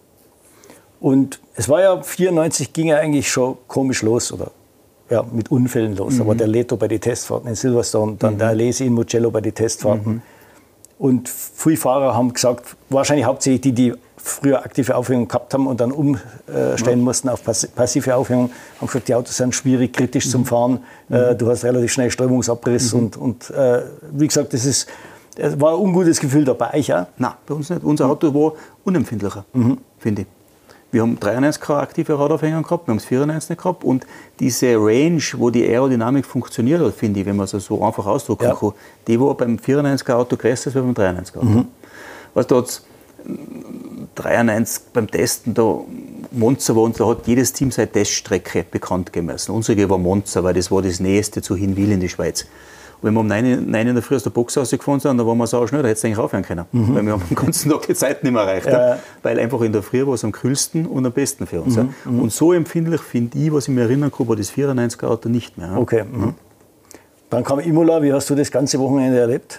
Und es war ja, vierundneunzig ging ja eigentlich schon komisch los, oder ja, mit Unfällen los. Mhm. Aber der Leto bei den Testfahrten in Silverstone, dann mhm. der Alesi in Mugello bei den Testfahrten. Mhm. Und viele Fahrer haben gesagt, wahrscheinlich hauptsächlich die, die früher aktive Aufhängung gehabt haben und dann umstellen ja. mussten auf passive Aufhängung, haben gesagt, die Autos sind schwierig, kritisch mhm. zum Fahren. Mhm. Äh, du hast relativ schnell Strömungsabriss. Mhm. Und, und äh, wie gesagt, das ist, es war ein ungutes Gefühl da bei euch auch? Nein, bei uns nicht. Unser Auto war unempfindlicher, mhm. finde ich. Wir haben dreiundneunzig keine aktive Radaufhängung gehabt, wir haben es vierundneunzig nicht gehabt. Und diese Range, wo die Aerodynamik funktioniert hat, finde ich, wenn man es so einfach ausdrücken ja. kann, die war beim vierundneunziger Auto größer als beim dreiundneunziger Auto. Mhm. Weißt du, da hat's dreiundneunzig beim Testen, da Monza war, und da hat jedes Team seine Teststrecke bekannt gemessen. Unsere war Monza, weil das war das Nächste zu Hinwil in die Schweiz. Und wenn wir um neun, neun in der Früh aus der Box rausgefahren sind, dann waren wir sau schnell, da hättest du eigentlich aufhören können. Mhm. Weil wir haben den ganzen Tag die Zeit nicht mehr erreicht. Ja. Ja. Weil einfach in der Früh war es am kühlsten und am besten für uns. Mhm. Ja. Und so empfindlich finde ich, was ich mir erinnern kann, war das vierundneunziger Auto nicht mehr. Ja. Okay. Mhm. Dann kam Imola, wie hast du das ganze Wochenende erlebt?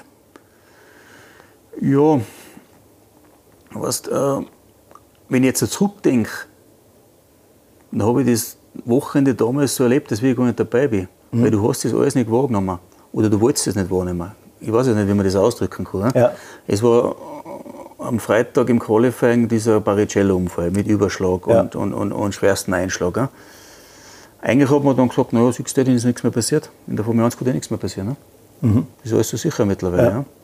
Ja, weißt, äh, wenn ich jetzt so zurückdenke, dann habe ich das Wochenende damals so erlebt, dass ich gar nicht dabei bin. Mhm. Weil du hast das alles nicht wahrgenommen. Oder du wolltest das nicht wahrnehmen. Ich weiß ja nicht, wie man das ausdrücken kann. Ja. Es war am Freitag im Qualifying dieser Barrichello-Unfall mit Überschlag ja. und, und, und, und schwersten Einschlag. Ja. Eigentlich hat man dann gesagt, naja, siehst du, ist nichts mehr passiert. In der Formel eins kann dir nichts mehr passieren. Ne? Mhm. Das ist alles so sicher mittlerweile. Ja. Ja.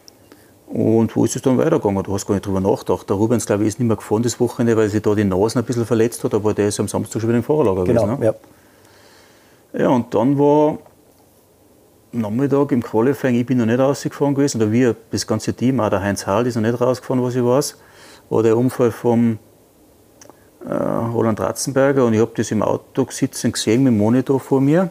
Und wo ist es dann weitergegangen? Du hast gar nicht drüber nachgedacht. Der Rubens, glaube ich, ist nicht mehr gefahren das Wochenende, weil sich da die Nase ein bisschen verletzt hat, aber der ist am Samstag schon wieder im Fahrerlager genau, gewesen. Ne? Ja. Ja, und dann war Nachmittag im Qualifying, ich bin noch nicht rausgefahren gewesen, oder wir, das ganze Team, auch der Heinz Harl ist noch nicht rausgefahren, was ich weiß, war der Unfall vom äh, Roland Ratzenberger, und ich habe das im Auto sitzen gesehen mit dem Monitor vor mir.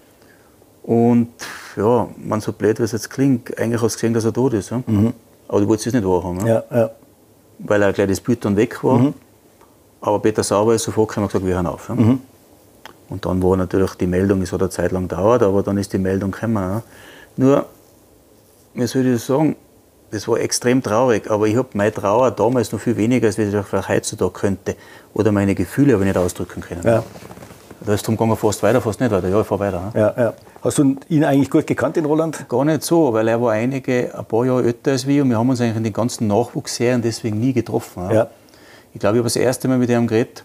Und ja, man, so blöd, wie es jetzt klingt, eigentlich hast du gesehen, dass er tot ist. Ja? Mhm. Aber du wolltest es nicht wahrhaben. Ja? Ja, ja. Weil er gleich das Bild dann weg war. Mhm. Aber Peter Sauber ist sofort gekommen und gesagt, wir hören auf. Ja? Mhm. Und dann war natürlich die Meldung, es hat eine Zeit lang gedauert, aber dann ist die Meldung gekommen. Ja. Nur, wie soll ich das sagen, das war extrem traurig, aber ich habe meine Trauer damals noch viel weniger, als ich das vielleicht heutzutage könnte. Oder meine Gefühle aber nicht ausdrücken können. Ja. Da ist darum gegangen, fast weiter, fast nicht weiter. Ja, ich fahre weiter. Ja. Ja, ja. Hast du ihn eigentlich gut gekannt, den Roland? Gar nicht so, weil er war einige, ein paar Jahre älter als wir, und wir haben uns eigentlich in den ganzen Nachwuchsserien deswegen nie getroffen. Ja. Ja. Ich glaube, ich habe das erste Mal mit ihm geredet,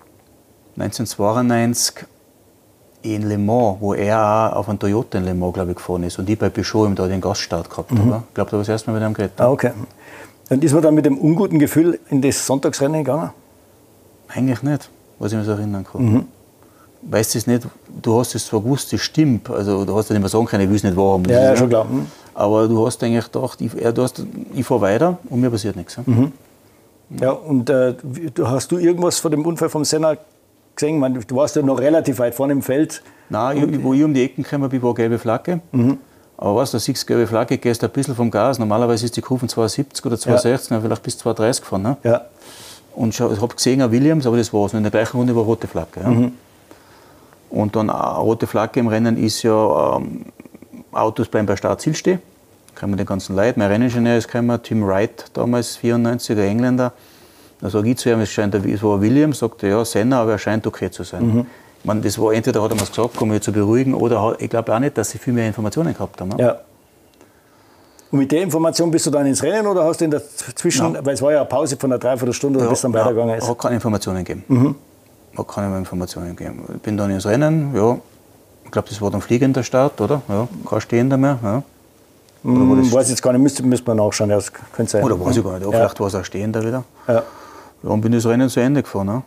neunzehnhundertzweiundneunzig in Le Mans, wo er auch auf einen Toyota in Le Mans, glaube ich, gefahren ist und ich bei Peugeot ihm da den Gaststart gehabt habe. Mhm. Ich glaube, da habe ich das erste Mal mit ihm geredet. Ah, okay. Und ist man dann mit dem unguten Gefühl in das Sonntagsrennen gegangen? Eigentlich nicht, was ich mich so erinnern kann. Mhm. Weißt du es nicht, du hast es zwar gewusst, das stimmt, also du hast ja nicht mehr sagen können, ich will es nicht wahrhaben. Ja, ja, schon klar. Mhm. Aber du hast eigentlich gedacht, ich, ja, du hast, ich fahre weiter und mir passiert nichts. Ja, mhm. Ja, und äh, hast du irgendwas von dem Unfall vom Senna gesehen? Ich meine, du warst ja noch relativ weit vorne im Feld. Nein, ich, wo ich um die Ecken gekommen bin, war gelbe Flagge. Mhm. Aber weißt du, da siehst du gelbe Flagge, gehst ein bisschen vom Gas. Normalerweise ist die Kurve zwei siebzig oder zwei sechzig, ja. vielleicht bis zwei dreißig gefahren. Ne? Ja. Und ich habe gesehen, ein Williams, aber das war's. Und in der gleichen Runde war rote Flagge. Ja? Mhm. Und dann eine rote Flagge im Rennen ist ja, ähm, Autos bleiben bei Start-Ziel stehen. Kommen die ganzen Leute. Mein Renningenieur ist gekommen, Tim Wright, damals vierundneunzig, der Engländer. Da sage ich zu ihm, es, scheint, es war Williams, sagt er, ja, Senna, aber er scheint okay zu sein. Mhm. Ich meine, das war, entweder hat er mir gesagt, um mich zu beruhigen, oder ich glaube auch nicht, dass sie viel mehr Informationen gehabt haben. Ne? Ja. Und mit der Information bist du dann ins Rennen oder hast du in der Zwischen, ja. weil es war ja eine Pause von einer Dreiviertelstunde und ja, bis dann weitergegangen ist? Hat keine Informationen gegeben. Mhm. Hat keine Informationen gegeben. Ich bin dann ins Rennen, ja. Ich glaube, das war dann fliegender Start, oder? Ja, kein Stehender mehr. Ja. Oder war das weiß jetzt gar nicht, müsste, müsste man nachschauen. Ja, das könnte sein. Oder weiß ich gar nicht. Ja. Vielleicht war es auch Stehender wieder. Ja. Ja, und bin das Rennen zu Ende gefahren. Ja.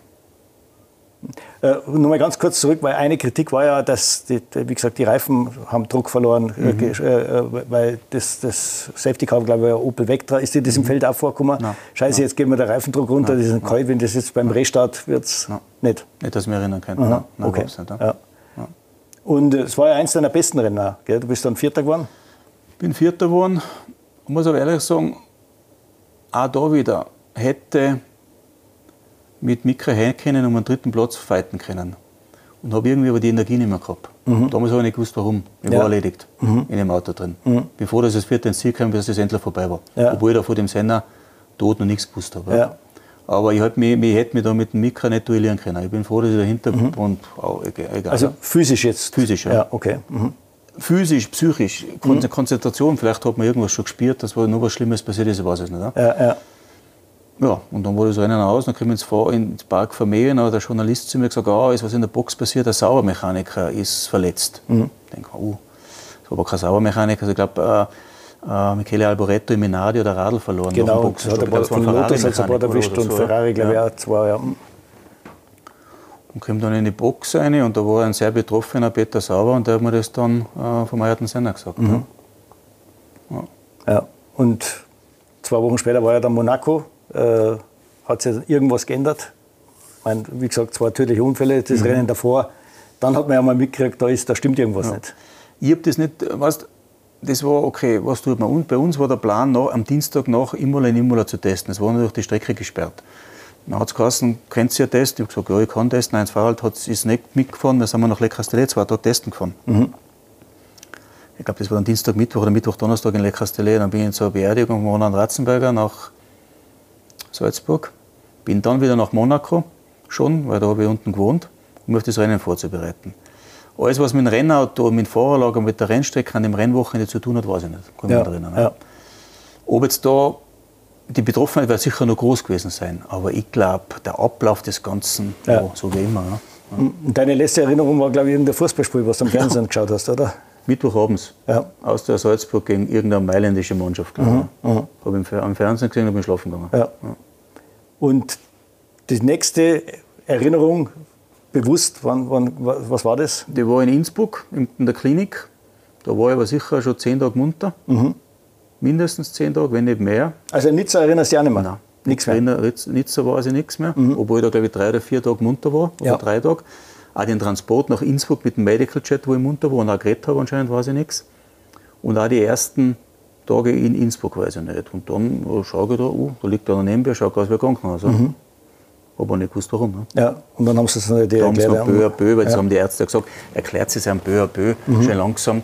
Äh, nur mal ganz kurz zurück, weil eine Kritik war ja, dass, die, wie gesagt, die Reifen haben Druck verloren, mhm. äh, weil das, das Safety Car, glaube ich, Opel Vectra, ist dir das im mhm. Feld auch vorgekommen? Nein. Scheiße, Nein. jetzt geht mir der Reifendruck runter, Nein. das ist ein Kalt, wenn das jetzt beim Restart wird es nicht. Nicht, dass ich mich erinnern könnte. Nein, Nein, okay. nicht, ja. Ja. Ja. Und es war ja eins deiner besten Rennen, gell? Du bist dann Vierter geworden? Ich bin Vierter geworden. Ich muss aber ehrlich sagen, auch da wieder hätte mit Mika Häkkinen um einen dritten Platz fighten können. Und habe irgendwie aber die Energie nicht mehr gehabt. Mhm. Damals habe ich nicht gewusst, warum. Ich ja. war erledigt mhm. in dem Auto drin. Mhm. Bevor das Vierte ins Ziel kam, bis es endlich vorbei war. Ja. Obwohl ich da vor dem Senna tot noch nichts gewusst habe. Ja. Aber ich, mich, ich hätte mich da mit dem Mika nicht duellieren können. Ich bin froh, dass ich dahinter bin. Mhm. Und oh, egal. Also physisch jetzt? Physisch, ja. ja okay. Mhm. Physisch, psychisch, Kon mhm. Konzentration. Vielleicht hat man irgendwas schon gespürt, dass noch was Schlimmes passiert ist, ich weiß es nicht. Ja, ja. Ja, und dann war das Rennen aus, dann kommen wir ins Park vermähen, hat der Journalist zu mir gesagt, ah, ist was in der Box passiert, der Saubermechaniker ist verletzt. Mhm. Ich denke, oh, das war aber kein Saubermechaniker, also ich glaube, äh, äh, Michele Alboreto im Minardi hat ein Radl verloren. Genau, auf dem hat er von Lotus als ein paar erwischt und Ferrari, glaube ich, auch zwei, ja. Und kam dann in die Box rein und da war ein sehr betroffener Peter Sauber und der hat mir das dann äh, vom Ayrton Senna gesagt. Mhm. Ja. Ja, und zwei Wochen später war ja dann Monaco. Äh, hat sich irgendwas geändert. Ich meine, wie gesagt, zwei tödliche Unfälle, das mhm. Rennen davor. Dann hat man ja mal mitgekriegt, da, ist, da stimmt irgendwas ja. nicht. Ich habe das nicht, weißt, das war okay, was tut man? Und bei uns war der Plan, noch, am Dienstag nach Imola in Imola zu testen. Es war natürlich die Strecke gesperrt. Dann hat es geheißen, könnt ihr testen? Ich habe gesagt, ja, ich kann testen. Eins Fahrrad ist nicht mitgefahren, da sind wir nach Le Castellet zwei Tage testen gefahren. Mhm. Ich glaube, das war dann Dienstag, Mittwoch oder Mittwoch, Donnerstag in Le Castellet. Dann bin ich zur Beerdigung von Roland Ratzenberger nach Salzburg, bin dann wieder nach Monaco, schon, weil da habe ich unten gewohnt, um mich auf das Rennen vorzubereiten. Alles, was mit dem Rennauto, mit dem Fahrerlager, mit der Rennstrecke an dem Rennwochenende zu tun hat, weiß ich nicht. Kann ich ja, mich erinnern, ja. Ob jetzt da die Betroffenheit wird sicher noch groß gewesen sein, aber ich glaube, der Ablauf des Ganzen, ja. Ja, so wie immer. Ja. Und deine letzte Erinnerung war, glaube ich, irgendein Fußballspiel, was du am Fernsehen ja. geschaut hast, oder? Mittwochabends, ja. aus der Salzburg gegen irgendeine mailändische Mannschaft. Mhm. Mhm. Habe ich am Fernsehen gesehen und bin schlafen gegangen. Ja. Ja. Und die nächste Erinnerung, bewusst, wann, wann, was war das? Die war in Innsbruck, in der Klinik. Da war ich aber sicher schon zehn Tage munter. Mhm. Mindestens zehn Tage, wenn nicht mehr. Also in Nizza erinnerst du dich auch nicht mehr? Nein, nichts mehr. In Nizza weiß ich nichts mehr, mhm. obwohl ich da, glaube ich, drei oder vier Tage munter war, oder ja. drei Tage. Auch den Transport nach Innsbruck mit dem Medical Jet, wo ich munter war und auch geredet habe, anscheinend weiß ich nichts. Und auch die ersten Tage in Innsbruck weiß ich nicht. Und dann oh, schaue ich da, oh, da liegt einer neben mir, schaut aus wie ein Krankenhaus. Mhm. Aber nicht gewusst, warum. Ne? Ja, und dann haben sie es noch die erklärt. Da haben sie noch Bö, Bö, weil ja. das haben die Ärzte gesagt, erklärt sie es einem Bö, Bö, mhm. schön langsam.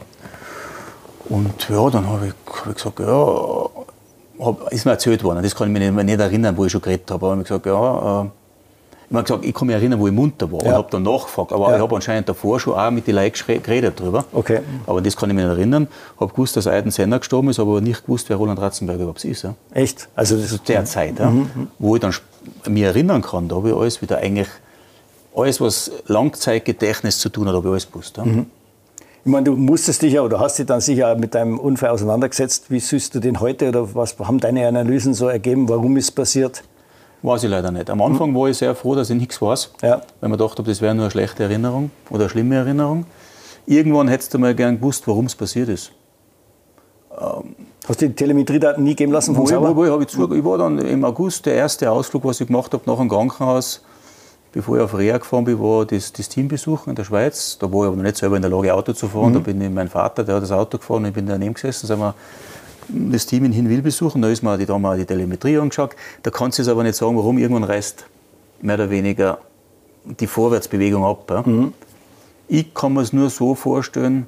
Und ja, dann habe ich, hab ich gesagt, ja, hab, ist mir erzählt worden, das kann ich mich nicht, nicht erinnern, wo ich schon geredet habe. Aber ich habe gesagt, ja, äh, ich habe gesagt, ich kann mich erinnern, wo ich munter war, ja. und habe dann nachgefragt. Aber ja. ich habe anscheinend davor schon auch mit den Leuten geredet darüber. Okay. Aber das kann ich mich nicht erinnern. Ich habe gewusst, dass Ayrton Senna gestorben ist, aber nicht gewusst, wer Roland Ratzenberger überhaupt ist. Ja. Echt? Also das ist der Zeit, ja, mhm. wo ich dann mich erinnern kann, da habe ich alles wieder eigentlich, alles was Langzeitgedächtnis zu tun hat, habe ich alles gewusst. Ja. Mhm. Ich meine, du musstest dich ja, oder hast dich dann sicher mit deinem Unfall auseinandergesetzt. Wie siehst du den heute, oder was haben deine Analysen so ergeben, warum ist es passiert? Weiß ich leider nicht. Am Anfang mhm. war ich sehr froh, dass ich nichts weiß, ja. weil man gedacht habe, das wäre nur eine schlechte Erinnerung oder eine schlimme Erinnerung. Irgendwann hättest du mal gern gewusst, warum es passiert ist. Ähm, Hast du die Telemetriedaten nie geben lassen vom Sauber? Wo, wo, ich, ich, zu, ich war dann im August, der erste Ausflug, was ich gemacht habe nach dem Krankenhaus, bevor ich auf Reha gefahren bin, war das, das Team besuchen in der Schweiz. Da war ich aber noch nicht selber in der Lage, Auto zu fahren. Mhm. Da bin ich, mein Vater, der hat das Auto gefahren und ich bin daneben gesessen. Da sind wir das Team in Hinwil besuchen. Da ist mir die, da haben wir die Telemetrie angeschaut. Da kannst du jetzt aber nicht sagen, warum. Irgendwann reißt mehr oder weniger die Vorwärtsbewegung ab. Ja? Mhm. Ich kann mir es nur so vorstellen,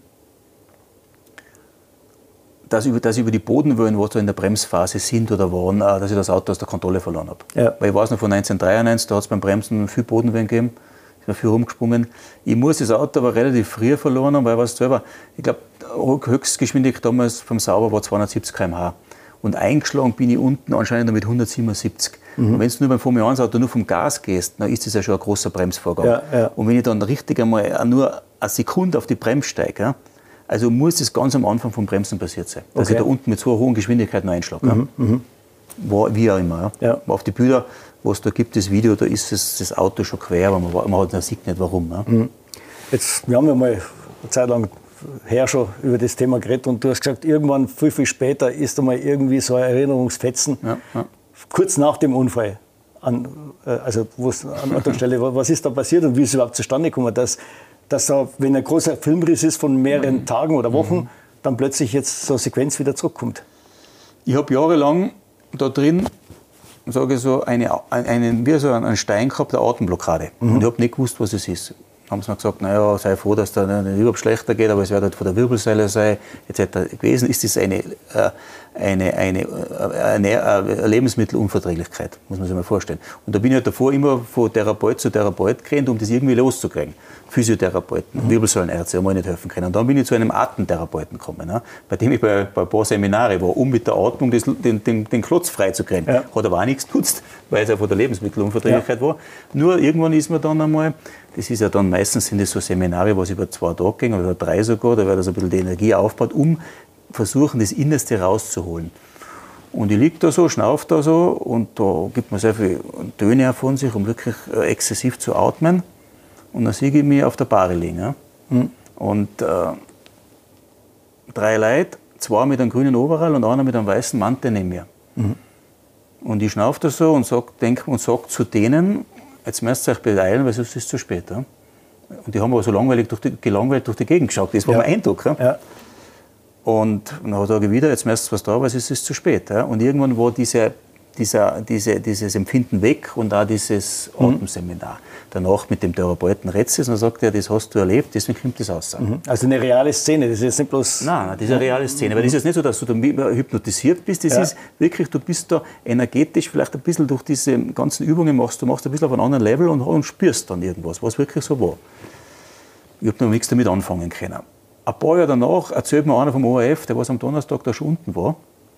dass über, dass über die Bodenwellen, was da in der Bremsphase sind oder waren, dass ich das Auto aus der Kontrolle verloren habe. Ja. Weil ich weiß noch von neunzehnhundertdreiundneunzig, da hat es beim Bremsen viel Bodenwellen gegeben, ist mir viel rumgesprungen. Ich muss das Auto aber relativ früh verloren haben, weil ich weiß selber, ich glaube, Höchstgeschwindigkeit damals vom Sauber war zweihundertsiebzig Kilometer pro Stunde. Und eingeschlagen bin ich unten anscheinend mit hundertsiebenundsiebzig. Mhm. Und wenn du nur beim Formel eins Auto nur vom Gas gehst, dann ist das ja schon ein großer Bremsvorgang. Ja, ja. Und wenn ich dann richtig einmal nur eine Sekunde auf die Bremse steige, also muss das ganz am Anfang vom Bremsen passiert sein. Dass okay. ich da unten mit so einer hohen Geschwindigkeit noch einschlage. Mhm. Mhm. War wie auch immer. Ja. Ja. Auf die Bilder, wo es da gibt, das Video, da ist das, das Auto schon quer, aber man, man, man sieht nicht warum. Ja. Mhm. Jetzt, wir haben ja mal eine Zeit lang her schon über das Thema geredet und du hast gesagt, irgendwann viel, viel später ist da mal irgendwie so ein Erinnerungsfetzen, ja, ja. kurz nach dem Unfall. An, also an der Stelle, was ist da passiert und wie ist es überhaupt zustande gekommen, dass, dass da, wenn ein großer Filmriss ist von mehreren mhm. Tagen oder Wochen, mhm. dann plötzlich jetzt so eine Sequenz wieder zurückkommt? Ich habe jahrelang da drin, sage ich so, eine, einen, wie so einen Stein gehabt, eine Atemblockade. Mhm. Und ich habe nicht gewusst, was es ist. Haben sie mir gesagt, naja, sei froh, dass da nicht überhaupt schlechter geht, aber es wird halt von der Wirbelsäule sein, et cetera gewesen. Ist das eine, eine, eine, eine, eine Lebensmittelunverträglichkeit, muss man sich mal vorstellen. Und da bin ich halt davor immer von Therapeut zu Therapeut gerannt, um das irgendwie loszukriegen. Physiotherapeuten, mhm. Wirbelsäulenärzte haben mir nicht helfen können. Und dann bin ich zu einem Atemtherapeuten gekommen, ne? Bei dem ich bei, bei ein paar Seminare war, um mit der Atmung das, den, den, den Klotz freizukriegen. Ja. Hat aber auch nichts genutzt, weil es ja von der Lebensmittelunverträglichkeit ja. war. Nur irgendwann ist mir dann einmal, das ist ja dann meistens sind das so Seminare, was über zwei Tage gehen oder drei sogar, da wird also ein bisschen die Energie aufgebaut, um versuchen, das Innerste rauszuholen. Und ich liege da so, schnaufe da so und da gibt man sehr viele Töne von sich, um wirklich exzessiv zu atmen. Und dann sehe ich mich auf der Bahre liegen. Ja? Mhm. Und äh, drei Leute, zwei mit einem grünen Overall und einer mit einem weißen Mantel neben mir. Mhm. Und ich schnaufe da so und sage und sag zu denen, jetzt müsst ihr euch beeilen, weil sonst ist es zu spät. Ja? Und die haben aber so langweilig durch die, gelangweilt durch die Gegend geschaut. Das war ja. mein Eindruck. Ja? Ja. Und dann sage ich wieder, jetzt müsst ihr was da, weil es ist zu spät. Ja? Und irgendwann war diese, dieser, diese, dieses Empfinden weg und auch dieses Atemseminar. Mhm. Danach mit dem Therapeuten redest du und dann sagt er, das hast du erlebt, deswegen kommt das raus. Mhm. Also eine reale Szene, das ist jetzt nicht bloß... Nein, nein, das ist eine reale Szene, weil das ist jetzt nicht so, dass du da hypnotisiert bist, das ja. ist wirklich, du bist da energetisch vielleicht ein bisschen durch diese ganzen Übungen, machst du machst ein bisschen auf einem anderen Level und, und spürst dann irgendwas, was wirklich so war. Ich habe noch nichts damit anfangen können. Ein paar Jahre danach erzählt mir einer vom O R F, der was am Donnerstag da schon unten war,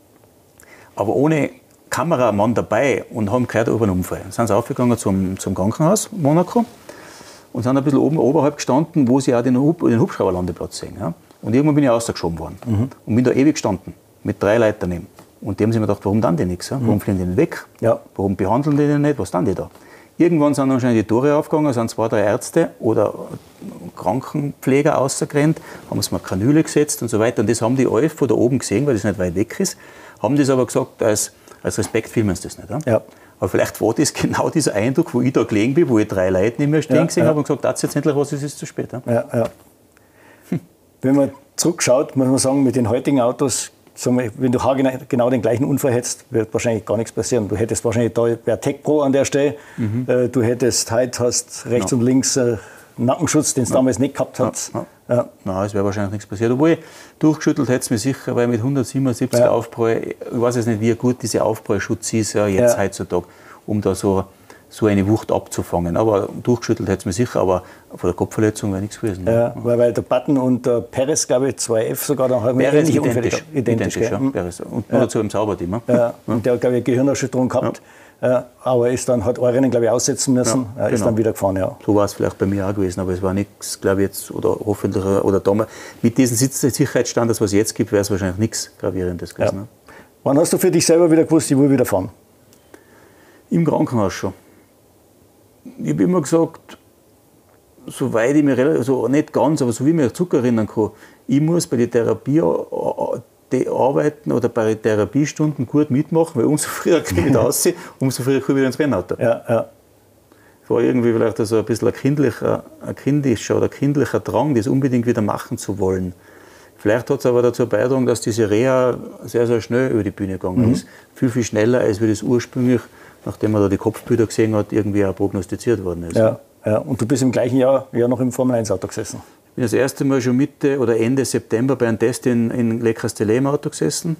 aber ohne Kameramann dabei und haben gehört über einen Unfall. Dann sind sie aufgegangen zum, zum Krankenhaus Monaco und sind ein bisschen oben oberhalb gestanden, wo sie auch den, Hub, den Hubschrauberlandeplatz sehen. Ja? Und irgendwann bin ich rausgeschoben worden mhm. und bin da ewig gestanden, mit drei Leuten daneben. Und die haben sich mir gedacht, warum dann die nichts? Ja? Warum mhm. fliegen die nicht weg? Ja. Warum behandeln die die nicht? Was dann die da? Irgendwann sind dann die Tore aufgegangen, sind zwei, drei Ärzte oder Krankenpfleger rausgerannt, haben es mal Kanüle gesetzt und so weiter. Und das haben die alle von da oben gesehen, weil das nicht weit weg ist. Haben das aber gesagt, als, als Respekt filmen sie das nicht. Ja? Ja. Aber vielleicht war das genau dieser Eindruck, wo ich da gelegen bin, wo ich drei Leute neben mir stehen ja, gesehen ja. habe und gesagt, das ist jetzt endlich was, es ist zu spät. Ja? Ja, ja. Hm. Wenn man zurückschaut, muss man sagen, mit den heutigen Autos, wenn du genau den gleichen Unfall hättest, wird wahrscheinlich gar nichts passieren. Du hättest wahrscheinlich da per Tech Pro an der Stelle, mhm. du hättest heute hast rechts ja. und links äh, Nackenschutz, den es ja. damals nicht gehabt hat. Ja. Ja. Ja. Nein, es wäre wahrscheinlich nichts passiert. Obwohl, durchgeschüttelt hätte es mir sicher, weil mit hundertsiebenundsiebzig ja. Aufprall, ich weiß jetzt nicht, wie gut dieser Aufprallschutz ist, ja, jetzt ja. heutzutage, um da so, so eine Wucht abzufangen. Aber durchgeschüttelt hätte es mir sicher, aber von der Kopfverletzung wäre nichts gewesen. Ja, weil, weil der Button und der Perez, glaube ich, zwei F sogar, dann haben wir ähnliche Unfälle gehabt. Identisch, identisch, ja. Perez. Und nur ja. dazu im Sauberteam. Ja. Ja. Und der hat, glaube ich, eine Gehirnerschütterung gehabt. Ja. Ja, aber ist dann, hat ein Rennen, glaube ich, aussetzen müssen, ja, ist genau. dann wieder gefahren. Ja. So war es vielleicht bei mir auch gewesen, aber es war nichts, glaube ich, jetzt, oder hoffentlich, oder damals, mit diesen Sicherheitsstandards, was es jetzt gibt, wäre es wahrscheinlich nichts Gravierendes gewesen. Ja. Ne? Wann hast du für dich selber wieder gewusst, ich will wieder fahren? Im Krankenhaus schon. Ich habe immer gesagt, soweit ich mich, also nicht ganz, aber so wie ich mich zurückerinnern kann, ich muss bei der Therapie die arbeiten oder bei den Therapiestunden gut mitmachen, weil umso früher kann ich da aussehen, umso früher komme ich wieder ins Rennauto. Ja, ja. Es war irgendwie vielleicht also ein bisschen ein kindlicher, ein kindischer oder kindlicher Drang, das unbedingt wieder machen zu wollen. Vielleicht hat es aber dazu beigetragen, dass diese Reha sehr, sehr schnell über die Bühne gegangen mhm. ist. Viel, viel schneller, als wie das ursprünglich, nachdem man da die Kopfbilder gesehen hat, irgendwie auch prognostiziert worden ist. Ja, ja. Und du bist im gleichen Jahr ja noch im Formel eins Auto gesessen? Ich bin das erste Mal schon Mitte oder Ende September bei einem Test in, in Le Castellet im Auto gesessen.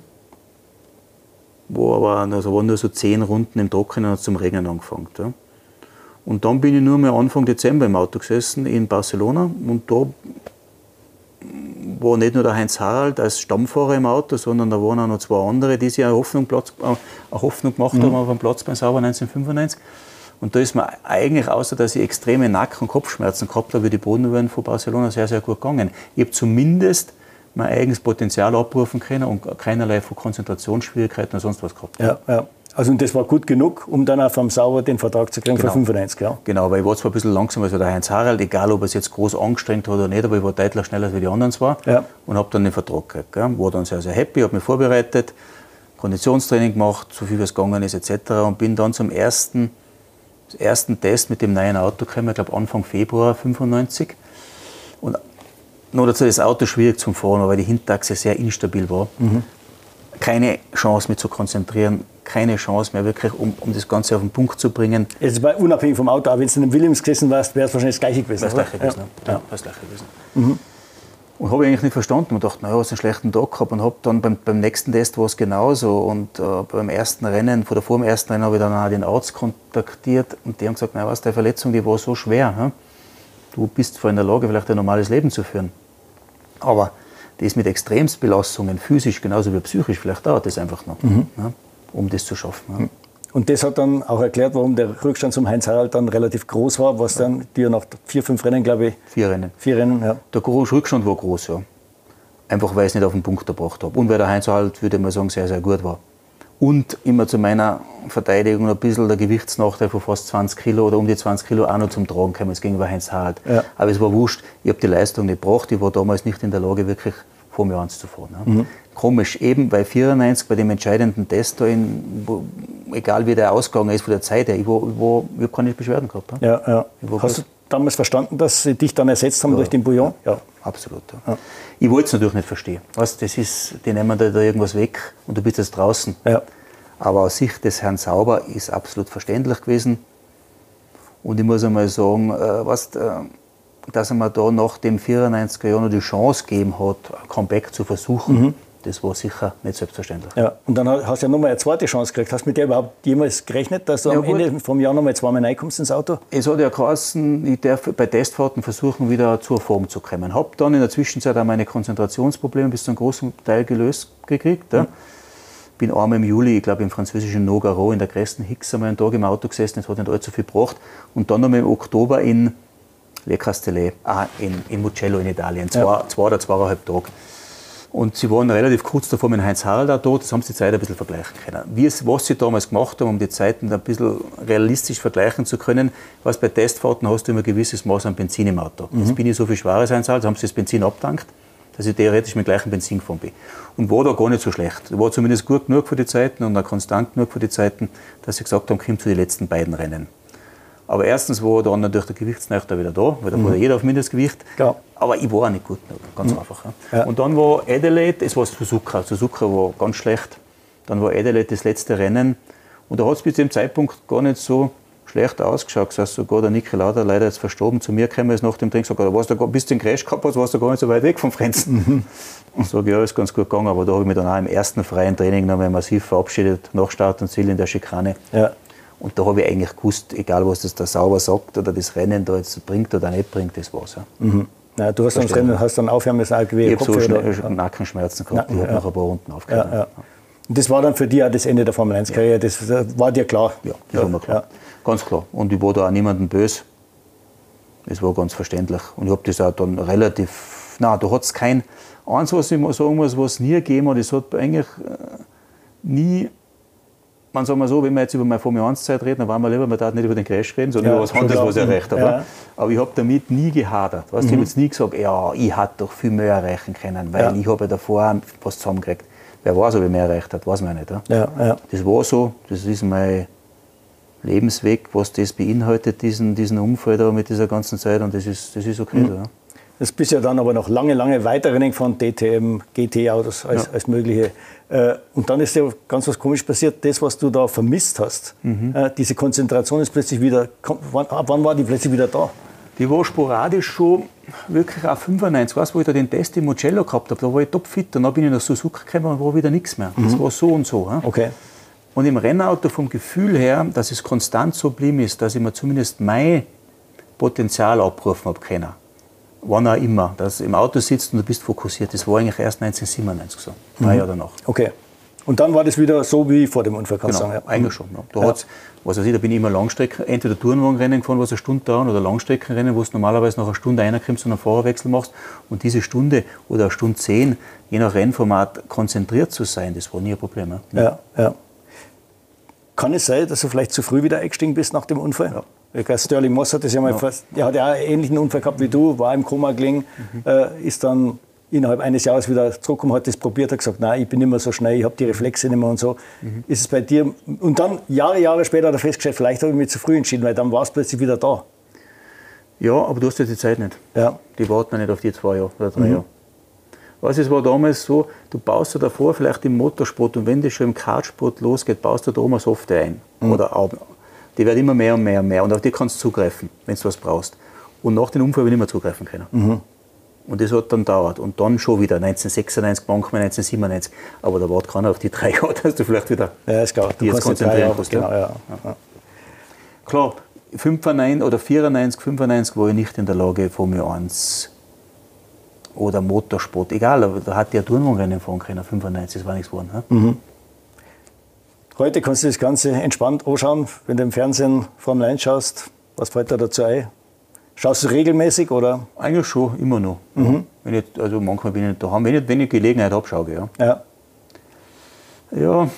Wo aber also waren nur so zehn Runden im Trockenen und hat zum Regnen angefangen. Ja. Und dann bin ich nur mal Anfang Dezember im Auto gesessen in Barcelona und da war nicht nur der Heinz Harald als Stammfahrer im Auto, sondern da waren auch noch zwei andere, die sich eine Hoffnung, Platz, eine Hoffnung gemacht mhm. haben auf einen Platz beim Sauber neunzehnhundertfünfundneunzig. Und da ist mir eigentlich, außer dass ich extreme Nacken- und Kopfschmerzen gehabt habe, die Bodenwellen von Barcelona sehr, sehr gut gegangen. Ich habe zumindest mein eigenes Potenzial abrufen können und keinerlei von Konzentrationsschwierigkeiten und sonst was gehabt. Ja, ja. Also und das war gut genug, um dann auch vom Sauber den Vertrag zu kriegen genau. für fünfundneunzig, ja? Genau, weil ich war zwar ein bisschen langsamer als der Heinz Harald, egal ob er es jetzt groß angestrengt hat oder nicht, aber ich war deutlich schneller als die anderen zwei ja. und habe dann den Vertrag gekriegt. Gell. War dann sehr, sehr happy, habe mich vorbereitet, Konditionstraining gemacht, so viel wie es gegangen ist et cetera. Und bin dann zum ersten, ersten Test mit dem neuen Auto gekommen, ich glaube Anfang Februar fünfundneunzig. Und nur dazu das Auto schwierig zum Fahren, weil die Hinterachse sehr instabil war. Mhm. Keine Chance mehr zu konzentrieren, keine Chance mehr wirklich, um, um das Ganze auf den Punkt zu bringen. Jetzt war unabhängig vom Auto, aber wenn du in einem Williams gesessen warst, wäre es wahrscheinlich das Gleiche gewesen. Wäre es das Gleiche gewesen, ja. Ja, das Gleiche gewesen. Mhm. Und habe ich eigentlich nicht verstanden und dachte, naja, hast einen schlechten Tag gehabt und habe dann beim, beim nächsten Test war es genauso und äh, beim ersten Rennen, vor, der, vor dem ersten Rennen habe ich dann auch den Arzt kontaktiert und die haben gesagt, naja, was, die Verletzung, die war so schwer, hm? Du bist zwar in der Lage, vielleicht ein normales Leben zu führen, aber das mit Extremsbelastungen, physisch genauso wie psychisch, vielleicht dauert das einfach noch, mhm. ja, um das zu schaffen. Ja. Und das hat dann auch erklärt, warum der Rückstand zum Heinz Harald dann relativ groß war, was dann dir nach vier, fünf Rennen, glaube ich... Vier Rennen. Vier Rennen, ja. Der Rückstand war groß, ja. Einfach, weil ich es nicht auf den Punkt gebracht habe. Und weil der Heinz Harald, würde ich mal sagen, sehr, sehr gut war. Und immer zu meiner Verteidigung ein bisschen der Gewichtsnachteil von fast zwanzig Kilo oder um die zwanzig Kilo auch noch zum Tragen gekommen gegenüber Heinz Harald. Ja. Aber es war wurscht, ich habe die Leistung nicht gebracht, ich war damals nicht in der Lage, wirklich vor mir eins zu fahren. Ja. Mhm. Komisch, eben bei vierundneunzig, bei dem entscheidenden Test, da in, wo, egal wie der ausgegangen ist von der Zeit her, ich, war, ich, war, ich habe keine Beschwerden gehabt. Ja. Ja, ja. Hast du damals verstanden, dass sie dich dann ersetzt haben ja. durch den Bouillon? Ja, absolut. Ja. Ja. Ich wollte es natürlich nicht verstehen. Weißt, das ist, die nehmen da, da irgendwas weg und du bist jetzt draußen. Ja. Aber aus Sicht des Herrn Sauber ist absolut verständlich gewesen. Und ich muss einmal sagen, äh, weißt, äh, dass er mir da nach dem vierundneunziger Jahr noch die Chance gegeben hat, ein Comeback zu versuchen, mhm. das war sicher nicht selbstverständlich. Ja. Und dann hast du ja nochmal eine zweite Chance gekriegt. Hast du mit der überhaupt jemals gerechnet, dass du ja, am gut. Ende vom Jahr nochmal zweimal reinkommst ins Auto? Es hat ja geheißen, ich darf bei Testfahrten versuchen, wieder zur Form zu kommen. Ich habe dann in der Zwischenzeit auch meine Konzentrationsprobleme bis zu einem großen Teil gelöst gekriegt. Ja. Mhm. Bin einmal im Juli, ich glaube im französischen Nogaro, in der größten Hicks einmal einen Tag im Auto gesessen, das hat nicht allzu viel gebracht. Und dann nochmal im Oktober in Le Castellet, ah, in, in Mugello in Italien, zwei, ja. zwei oder zweieinhalb Tage. Und sie waren relativ kurz davor mit Heinz Harald auch da, das haben sie die Zeit ein bisschen vergleichen können. Wie es, was sie damals gemacht haben, um die Zeiten ein bisschen realistisch vergleichen zu können, was bei Testfahrten hast du immer ein gewisses Maß an Benzin im Auto. Mhm. Jetzt bin ich so viel schweres Heinz Harald, haben sie das Benzin abgetankt, dass ich theoretisch mit gleichem Benzin gefahren bin. Und war da gar nicht so schlecht. War zumindest gut genug für die Zeiten und auch konstant genug für die Zeiten, dass sie gesagt haben, komm zu den letzten beiden Rennen. Aber erstens war dann natürlich der Gewichtsnachteil wieder da, weil da mhm. war jeder auf Mindestgewicht. Ja. Aber ich war auch nicht gut genug, ganz mhm. einfach. Ja. Ja. Und dann war Adelaide, es war Suzuka. Suzuka war ganz schlecht. Dann war Adelaide das letzte Rennen. Und da hat es bis zu dem Zeitpunkt gar nicht so schlecht ausgeschaut. Das heißt, sogar der Niki Lauda, leider jetzt verstorben, zu mir gekommen ist nach dem Training, gesagt, da warst du, bis du den Crash gehabt hast, warst du gar nicht so weit weg vom Frenzen. Mhm. Und sage, ja, ist ganz gut gegangen, aber da habe ich mich dann auch im ersten freien Training noch mal massiv verabschiedet, nach Start und Ziel in der Schikane. Ja. Und da habe ich eigentlich gewusst, egal was das der Sauber sagt oder das Rennen da jetzt bringt oder nicht bringt, das war's. Ja. Mhm. Ja, du hast dann, Rennen, hast dann aufhören müssen, auch ich habe so schnell Nackenschmerzen gehabt, Nacken, ich habe ja. nach ein paar Runden aufgehört. Ja, ja. Und das war dann für dich auch das Ende der Formel eins Karriere, das war dir klar? Ja, das ja. war mir klar. Ja. Ganz klar. Und ich war da auch niemandem böse. Das war ganz verständlich. Und ich habe das auch dann relativ, nein, da hat es kein, eins, was ich mal sagen muss, was es nie gegeben hat, es hat eigentlich äh, nie, man sagt mal so, wenn wir jetzt über meine Formel eins Zeit reden, dann wollen wir lieber, man darf nicht über den Crash reden, sondern ja, über was anderes, was ich erreicht habe. Ja. Aber ich habe damit nie gehadert. Weißt, mhm. Ich habe jetzt nie gesagt, ja, ich hätte doch viel mehr erreichen können, weil ja. ich habe ja davor was zusammengekriegt. Wer weiß, ob ich mehr erreicht hat, weiß man nicht. Ja? Ja, ja. Das war so, das ist mein Lebensweg, was das beinhaltet, diesen, diesen Unfall da mit dieser ganzen Zeit, und das ist, das ist okay. Mhm. Da, ja. Das bist ja dann aber noch lange, lange weiter Rennen gefahren, D T M, G T-Autos als, ja. als mögliche. Und dann ist ja ganz was komisch passiert, das, was du da vermisst hast, mhm. diese Konzentration ist plötzlich wieder, ab wann war die plötzlich wieder da? Die war sporadisch schon wirklich auch fünfundneunzig, weißt, wo ich da den Test im Mugello gehabt habe, da war ich topfit, dann bin ich nach Suzuka gekommen und war wieder nichts mehr. Mhm. Das war so und so. Okay. Und im Rennauto vom Gefühl her, dass es konstant so blieb ist, dass ich mir zumindest mein Potenzial abrufen habe können. Wann auch immer, dass du im Auto sitzt und du bist fokussiert. Das war eigentlich erst neunzehnhundertsiebenundneunzig so, drei mhm. Jahre danach. Okay. Und dann war das wieder so wie vor dem Unfall, kannst genau, du sagen? Ja. Eigentlich schon. Ja. Da, ja. hat's, was weiß ich, da bin ich immer Langstrecken, entweder Tourenwagenrennen gefahren, was eine Stunde dauern, oder Langstreckenrennen, wo du normalerweise nach einer Stunde reinkommst und einen Fahrerwechsel machst. Und diese Stunde oder eine Stunde zehn, je nach Rennformat, konzentriert zu sein, das war nie ein Problem. Ja. Ja, ja. Kann es sein, dass du vielleicht zu früh wieder eingestiegen bist nach dem Unfall? Ja. Sterling Moss hat das ja mal ja. fast, der hat ja auch einen ähnlichen Unfall gehabt wie du, war im Koma gelegen, mhm. äh, ist dann innerhalb eines Jahres wieder zurückgekommen, hat das probiert, hat gesagt, nein, ich bin nicht mehr so schnell, ich habe die Reflexe nicht mehr und so. Mhm. Ist es bei dir, und dann Jahre, Jahre später hat er festgestellt, vielleicht habe ich mich zu früh entschieden, weil dann war es plötzlich wieder da. Ja, aber du hast ja die Zeit nicht. Ja. Die warten nicht auf die zwei Jahre oder drei mhm. Jahre. Weißt, es war damals so, du baust da davor vielleicht im Motorsport, und wenn das schon im Kartsport losgeht, baust du da oben eine Software ein. Mhm. Oder auch. Die werden immer mehr und mehr und mehr, und auf die kannst du zugreifen, wenn du was brauchst. Und nach dem Unfall habe ich nicht mehr zugreifen können. Mhm. Und das hat dann gedauert. Und dann schon wieder neunzehnhundertsechsundneunzig, manchmal neunzehnhundertsiebenundneunzig. Aber da wartet keiner auf die drei Jahre, dass du vielleicht wieder ja, ist klar. Du jetzt konzentrieren kannst. Genau, ja. Ja. Klar, fünfundneunzig oder vierundneunzig, fünfundneunzig war ich nicht in der Lage, Formel eins oder Motorsport, egal, aber da hat ja Turnwagenrennen fahren können, fünfundneunzig, das war nichts geworden. Mhm. Heute kannst du das Ganze entspannt anschauen, wenn du im Fernsehen Formel eins schaust. Was fällt dir dazu ein? Schaust du regelmäßig, oder? Eigentlich schon, immer noch. Mhm. Wenn ich, also manchmal bin ich nicht daheim. Wenn ich, wenn ich Gelegenheit habe, schaue ich. Ja. Ja. Ja,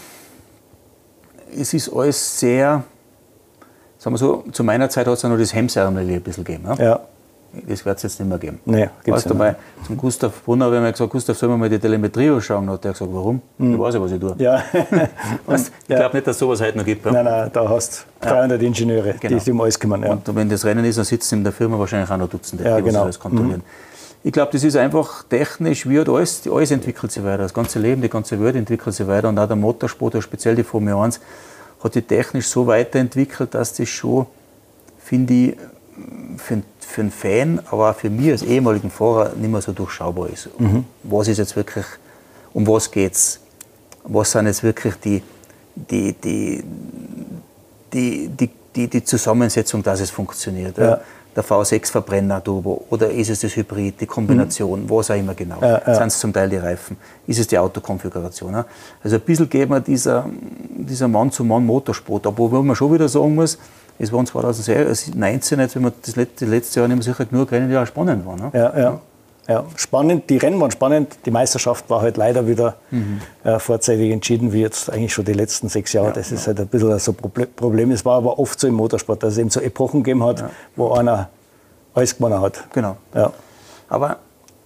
es ist alles sehr, sagen wir so, zu meiner Zeit hat es ja noch das Hemsärmel ein bisschen gegeben. Ja. Ja. Das wird es jetzt nicht mehr geben. Nee, gibt's weißt du, mal, zum Gustav Brunner habe ich mal gesagt, Gustav, sollen wir mal die Telemetrie anschauen? Und hat er gesagt, warum? Mhm. Ich weiß ja, was ich tue. Ja. weißt, ich ja. glaube nicht, dass es sowas heute noch gibt. Ja? Nein, nein, da hast du dreihundert ja. Ingenieure, genau. die sich um alles kümmern. Ja. Und wenn das Rennen ist, dann sitzen in der Firma wahrscheinlich auch noch Dutzende, ja, die genau. das kontrollieren. Mhm. Ich glaube, das ist einfach technisch, wie alles, alles entwickelt sich weiter. Das ganze Leben, die ganze Welt entwickelt sich weiter. Und auch der Motorsport, oder speziell die Formel eins, hat sich technisch so weiterentwickelt, dass das schon, finde ich, für, für einen Fan, aber auch für mich als ehemaligen Fahrer nicht mehr so durchschaubar ist. Mhm. Was ist jetzt wirklich, um was geht es? Was sind jetzt wirklich die, die, die, die, die, die, die Zusammensetzung, dass es funktioniert? Ja. Der V sechs Verbrenner Turbo, oder ist es das Hybrid, die Kombination, mhm. was auch immer genau. Ja, ja. Sind es zum Teil die Reifen? Ist es die Autokonfiguration? Ja? Also ein bisschen geht mir dieser, dieser Mann-zu-Mann-Motorsport, obwohl man schon wieder sagen muss, es waren zweitausendneunzehn, jetzt, wenn man das letzte, letzte Jahr nicht mehr sicher genug Rennen, die auch spannend waren. Ne? Ja, ja, ja, spannend, die Rennen waren spannend, die Meisterschaft war halt leider wieder mhm. äh, vorzeitig entschieden, wie jetzt eigentlich schon die letzten sechs Jahre. Ja, das ist ja. halt ein bisschen so ein Problem. Es war aber oft so im Motorsport, dass es eben so Epochen gegeben hat, ja. wo einer alles gewonnen hat. Genau. Ja. Aber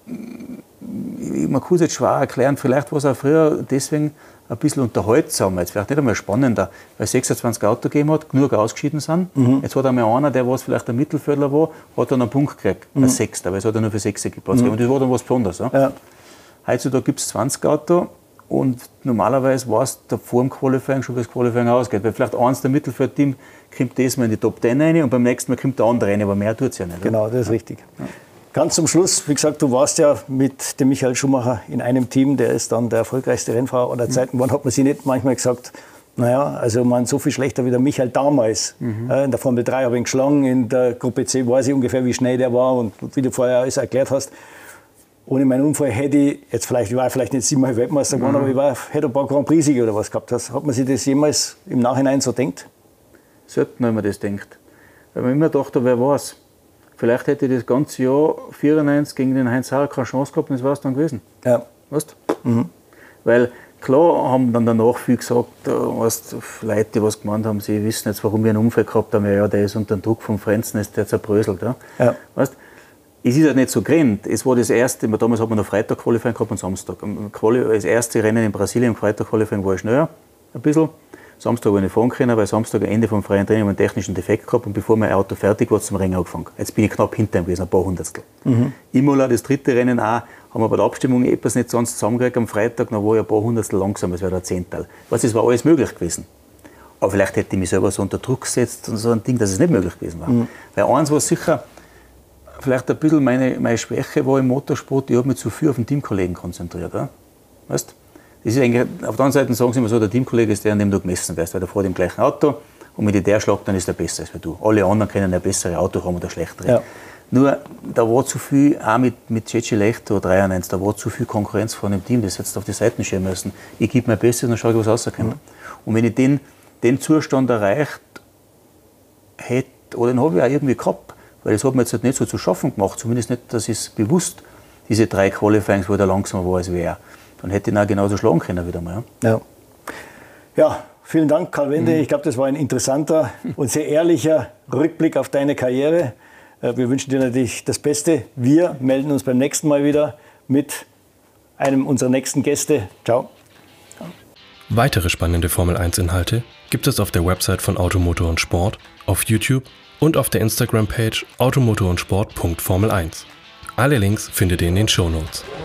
man kann es jetzt schwer erklären, vielleicht war es auch früher deswegen ein bisschen unterhaltsamer, jetzt vielleicht nicht einmal spannender, weil es sechsundzwanzig Autos gegeben hat, genug ausgeschieden sind. Mhm. Jetzt hat einmal einer, der was vielleicht ein Mittelfeldler war, hat dann einen Punkt gekriegt, mhm. ein Sechster, weil es hat ja nur für sechs Platz mhm. gegeben. Und das war dann was Besonderes. Ja? Ja. Heutzutage gibt es zwanzig Autos und normalerweise war es da vor dem Qualifying schon, wie das Qualifying ausgeht. Weil vielleicht eins der Mittelfeldteam kommt das mal in die Top zehn rein und beim nächsten Mal kommt der andere rein, aber mehr tut es ja nicht. Genau, das ist ja. richtig. Ja. Ganz zum Schluss, wie gesagt, du warst ja mit dem Michael Schumacher in einem Team, der ist dann der erfolgreichste Rennfahrer aller Zeiten geworden. Hat man sich nicht manchmal gesagt, naja, also man so viel schlechter wie der Michael damals. Mhm. In der Formel drei habe ich ihn geschlagen, in der Gruppe C weiß ich ungefähr, wie schnell der war und wie du vorher alles erklärt hast. Ohne meinen Unfall hätte ich, jetzt vielleicht, ich war vielleicht nicht siebenmal Weltmeister geworden, mhm. aber ich war, hätte ein paar Grand Prix-Siege oder was gehabt. Hat man sich das jemals im Nachhinein so denkt? Selten, wenn man das denkt. Weil man immer dachte, wer war's? Vielleicht hätte ich das ganze Jahr vierundneunzig gegen den Heinz Harrer keine Chance gehabt und das war es dann gewesen. Ja. Weißt du? Mhm. Weil klar haben dann danach viele gesagt, weißt, Leute, die was gemeint haben, sie wissen jetzt, warum wir einen Unfall gehabt haben, ja, der ist unter dem Druck vom Frenzen, ist der zerbröselt. Ja. Ja. Weißt, es ist halt nicht so grennt. Es war das erste, damals hat man noch Freitag Qualifying gehabt und Samstag. Das erste Rennen in Brasilien, am Freitag Qualifying war ich schneller, ein bisschen. Samstag habe ich nicht fahren können, weil Samstag am Ende vom freien Training einen technischen Defekt gehabt und bevor mein Auto fertig war, zum Rennen angefangen. Jetzt bin ich knapp hinter ihm gewesen, ein paar Hundertstel. Mhm. Imola, das dritte Rennen auch, haben wir bei der Abstimmung etwas nicht sonst zusammengekriegt am Freitag, dann war ich ein paar Hundertstel langsam, das wäre ein Zehntel. Was, es war alles möglich gewesen. Aber vielleicht hätte ich mich selber so unter Druck gesetzt und so ein Ding, dass es nicht möglich gewesen war. Mhm. Weil eins war sicher, vielleicht ein bisschen meine, meine Schwäche war im Motorsport, ich habe mich zu viel auf den Teamkollegen konzentriert. Ja? Weißt? Das ist eigentlich, auf der anderen Seite sagen sie immer so, der Teamkollege ist der, an dem du gemessen wirst, weil der fährt im gleichen Auto und mit der schlagt, dann ist der besser als du. Alle anderen können ein besseres Auto haben oder schlechtere. Ja. Nur, da war zu viel, auch mit, mit Ceci Lehto drei eins, da war zu viel Konkurrenz vor dem Team, das hättest du auf die Seiten schieben müssen. Ich gebe mein Bestes, dann schaue ich, was rauskommt. Mhm. Und wenn ich den, den Zustand erreicht hätte, oder den habe ich auch irgendwie gehabt, weil das hat mir jetzt halt nicht so zu schaffen gemacht, zumindest nicht, dass ich es bewusst, diese drei Qualifyings, wo der langsamer war als wer. Dann hätte ich ihn auch genauso schlagen können wieder mal. Ja, ja vielen Dank, Karl Wende. Mhm. Ich glaube, das war ein interessanter und sehr ehrlicher Rückblick auf deine Karriere. Wir wünschen dir natürlich das Beste. Wir melden uns beim nächsten Mal wieder mit einem unserer nächsten Gäste. Ciao. Weitere spannende Formel eins Inhalte gibt es auf der Website von Automotor und Sport, auf YouTube und auf der Instagram-Page automotor und sport punkt formel eins. Alle Links findet ihr in den Shownotes.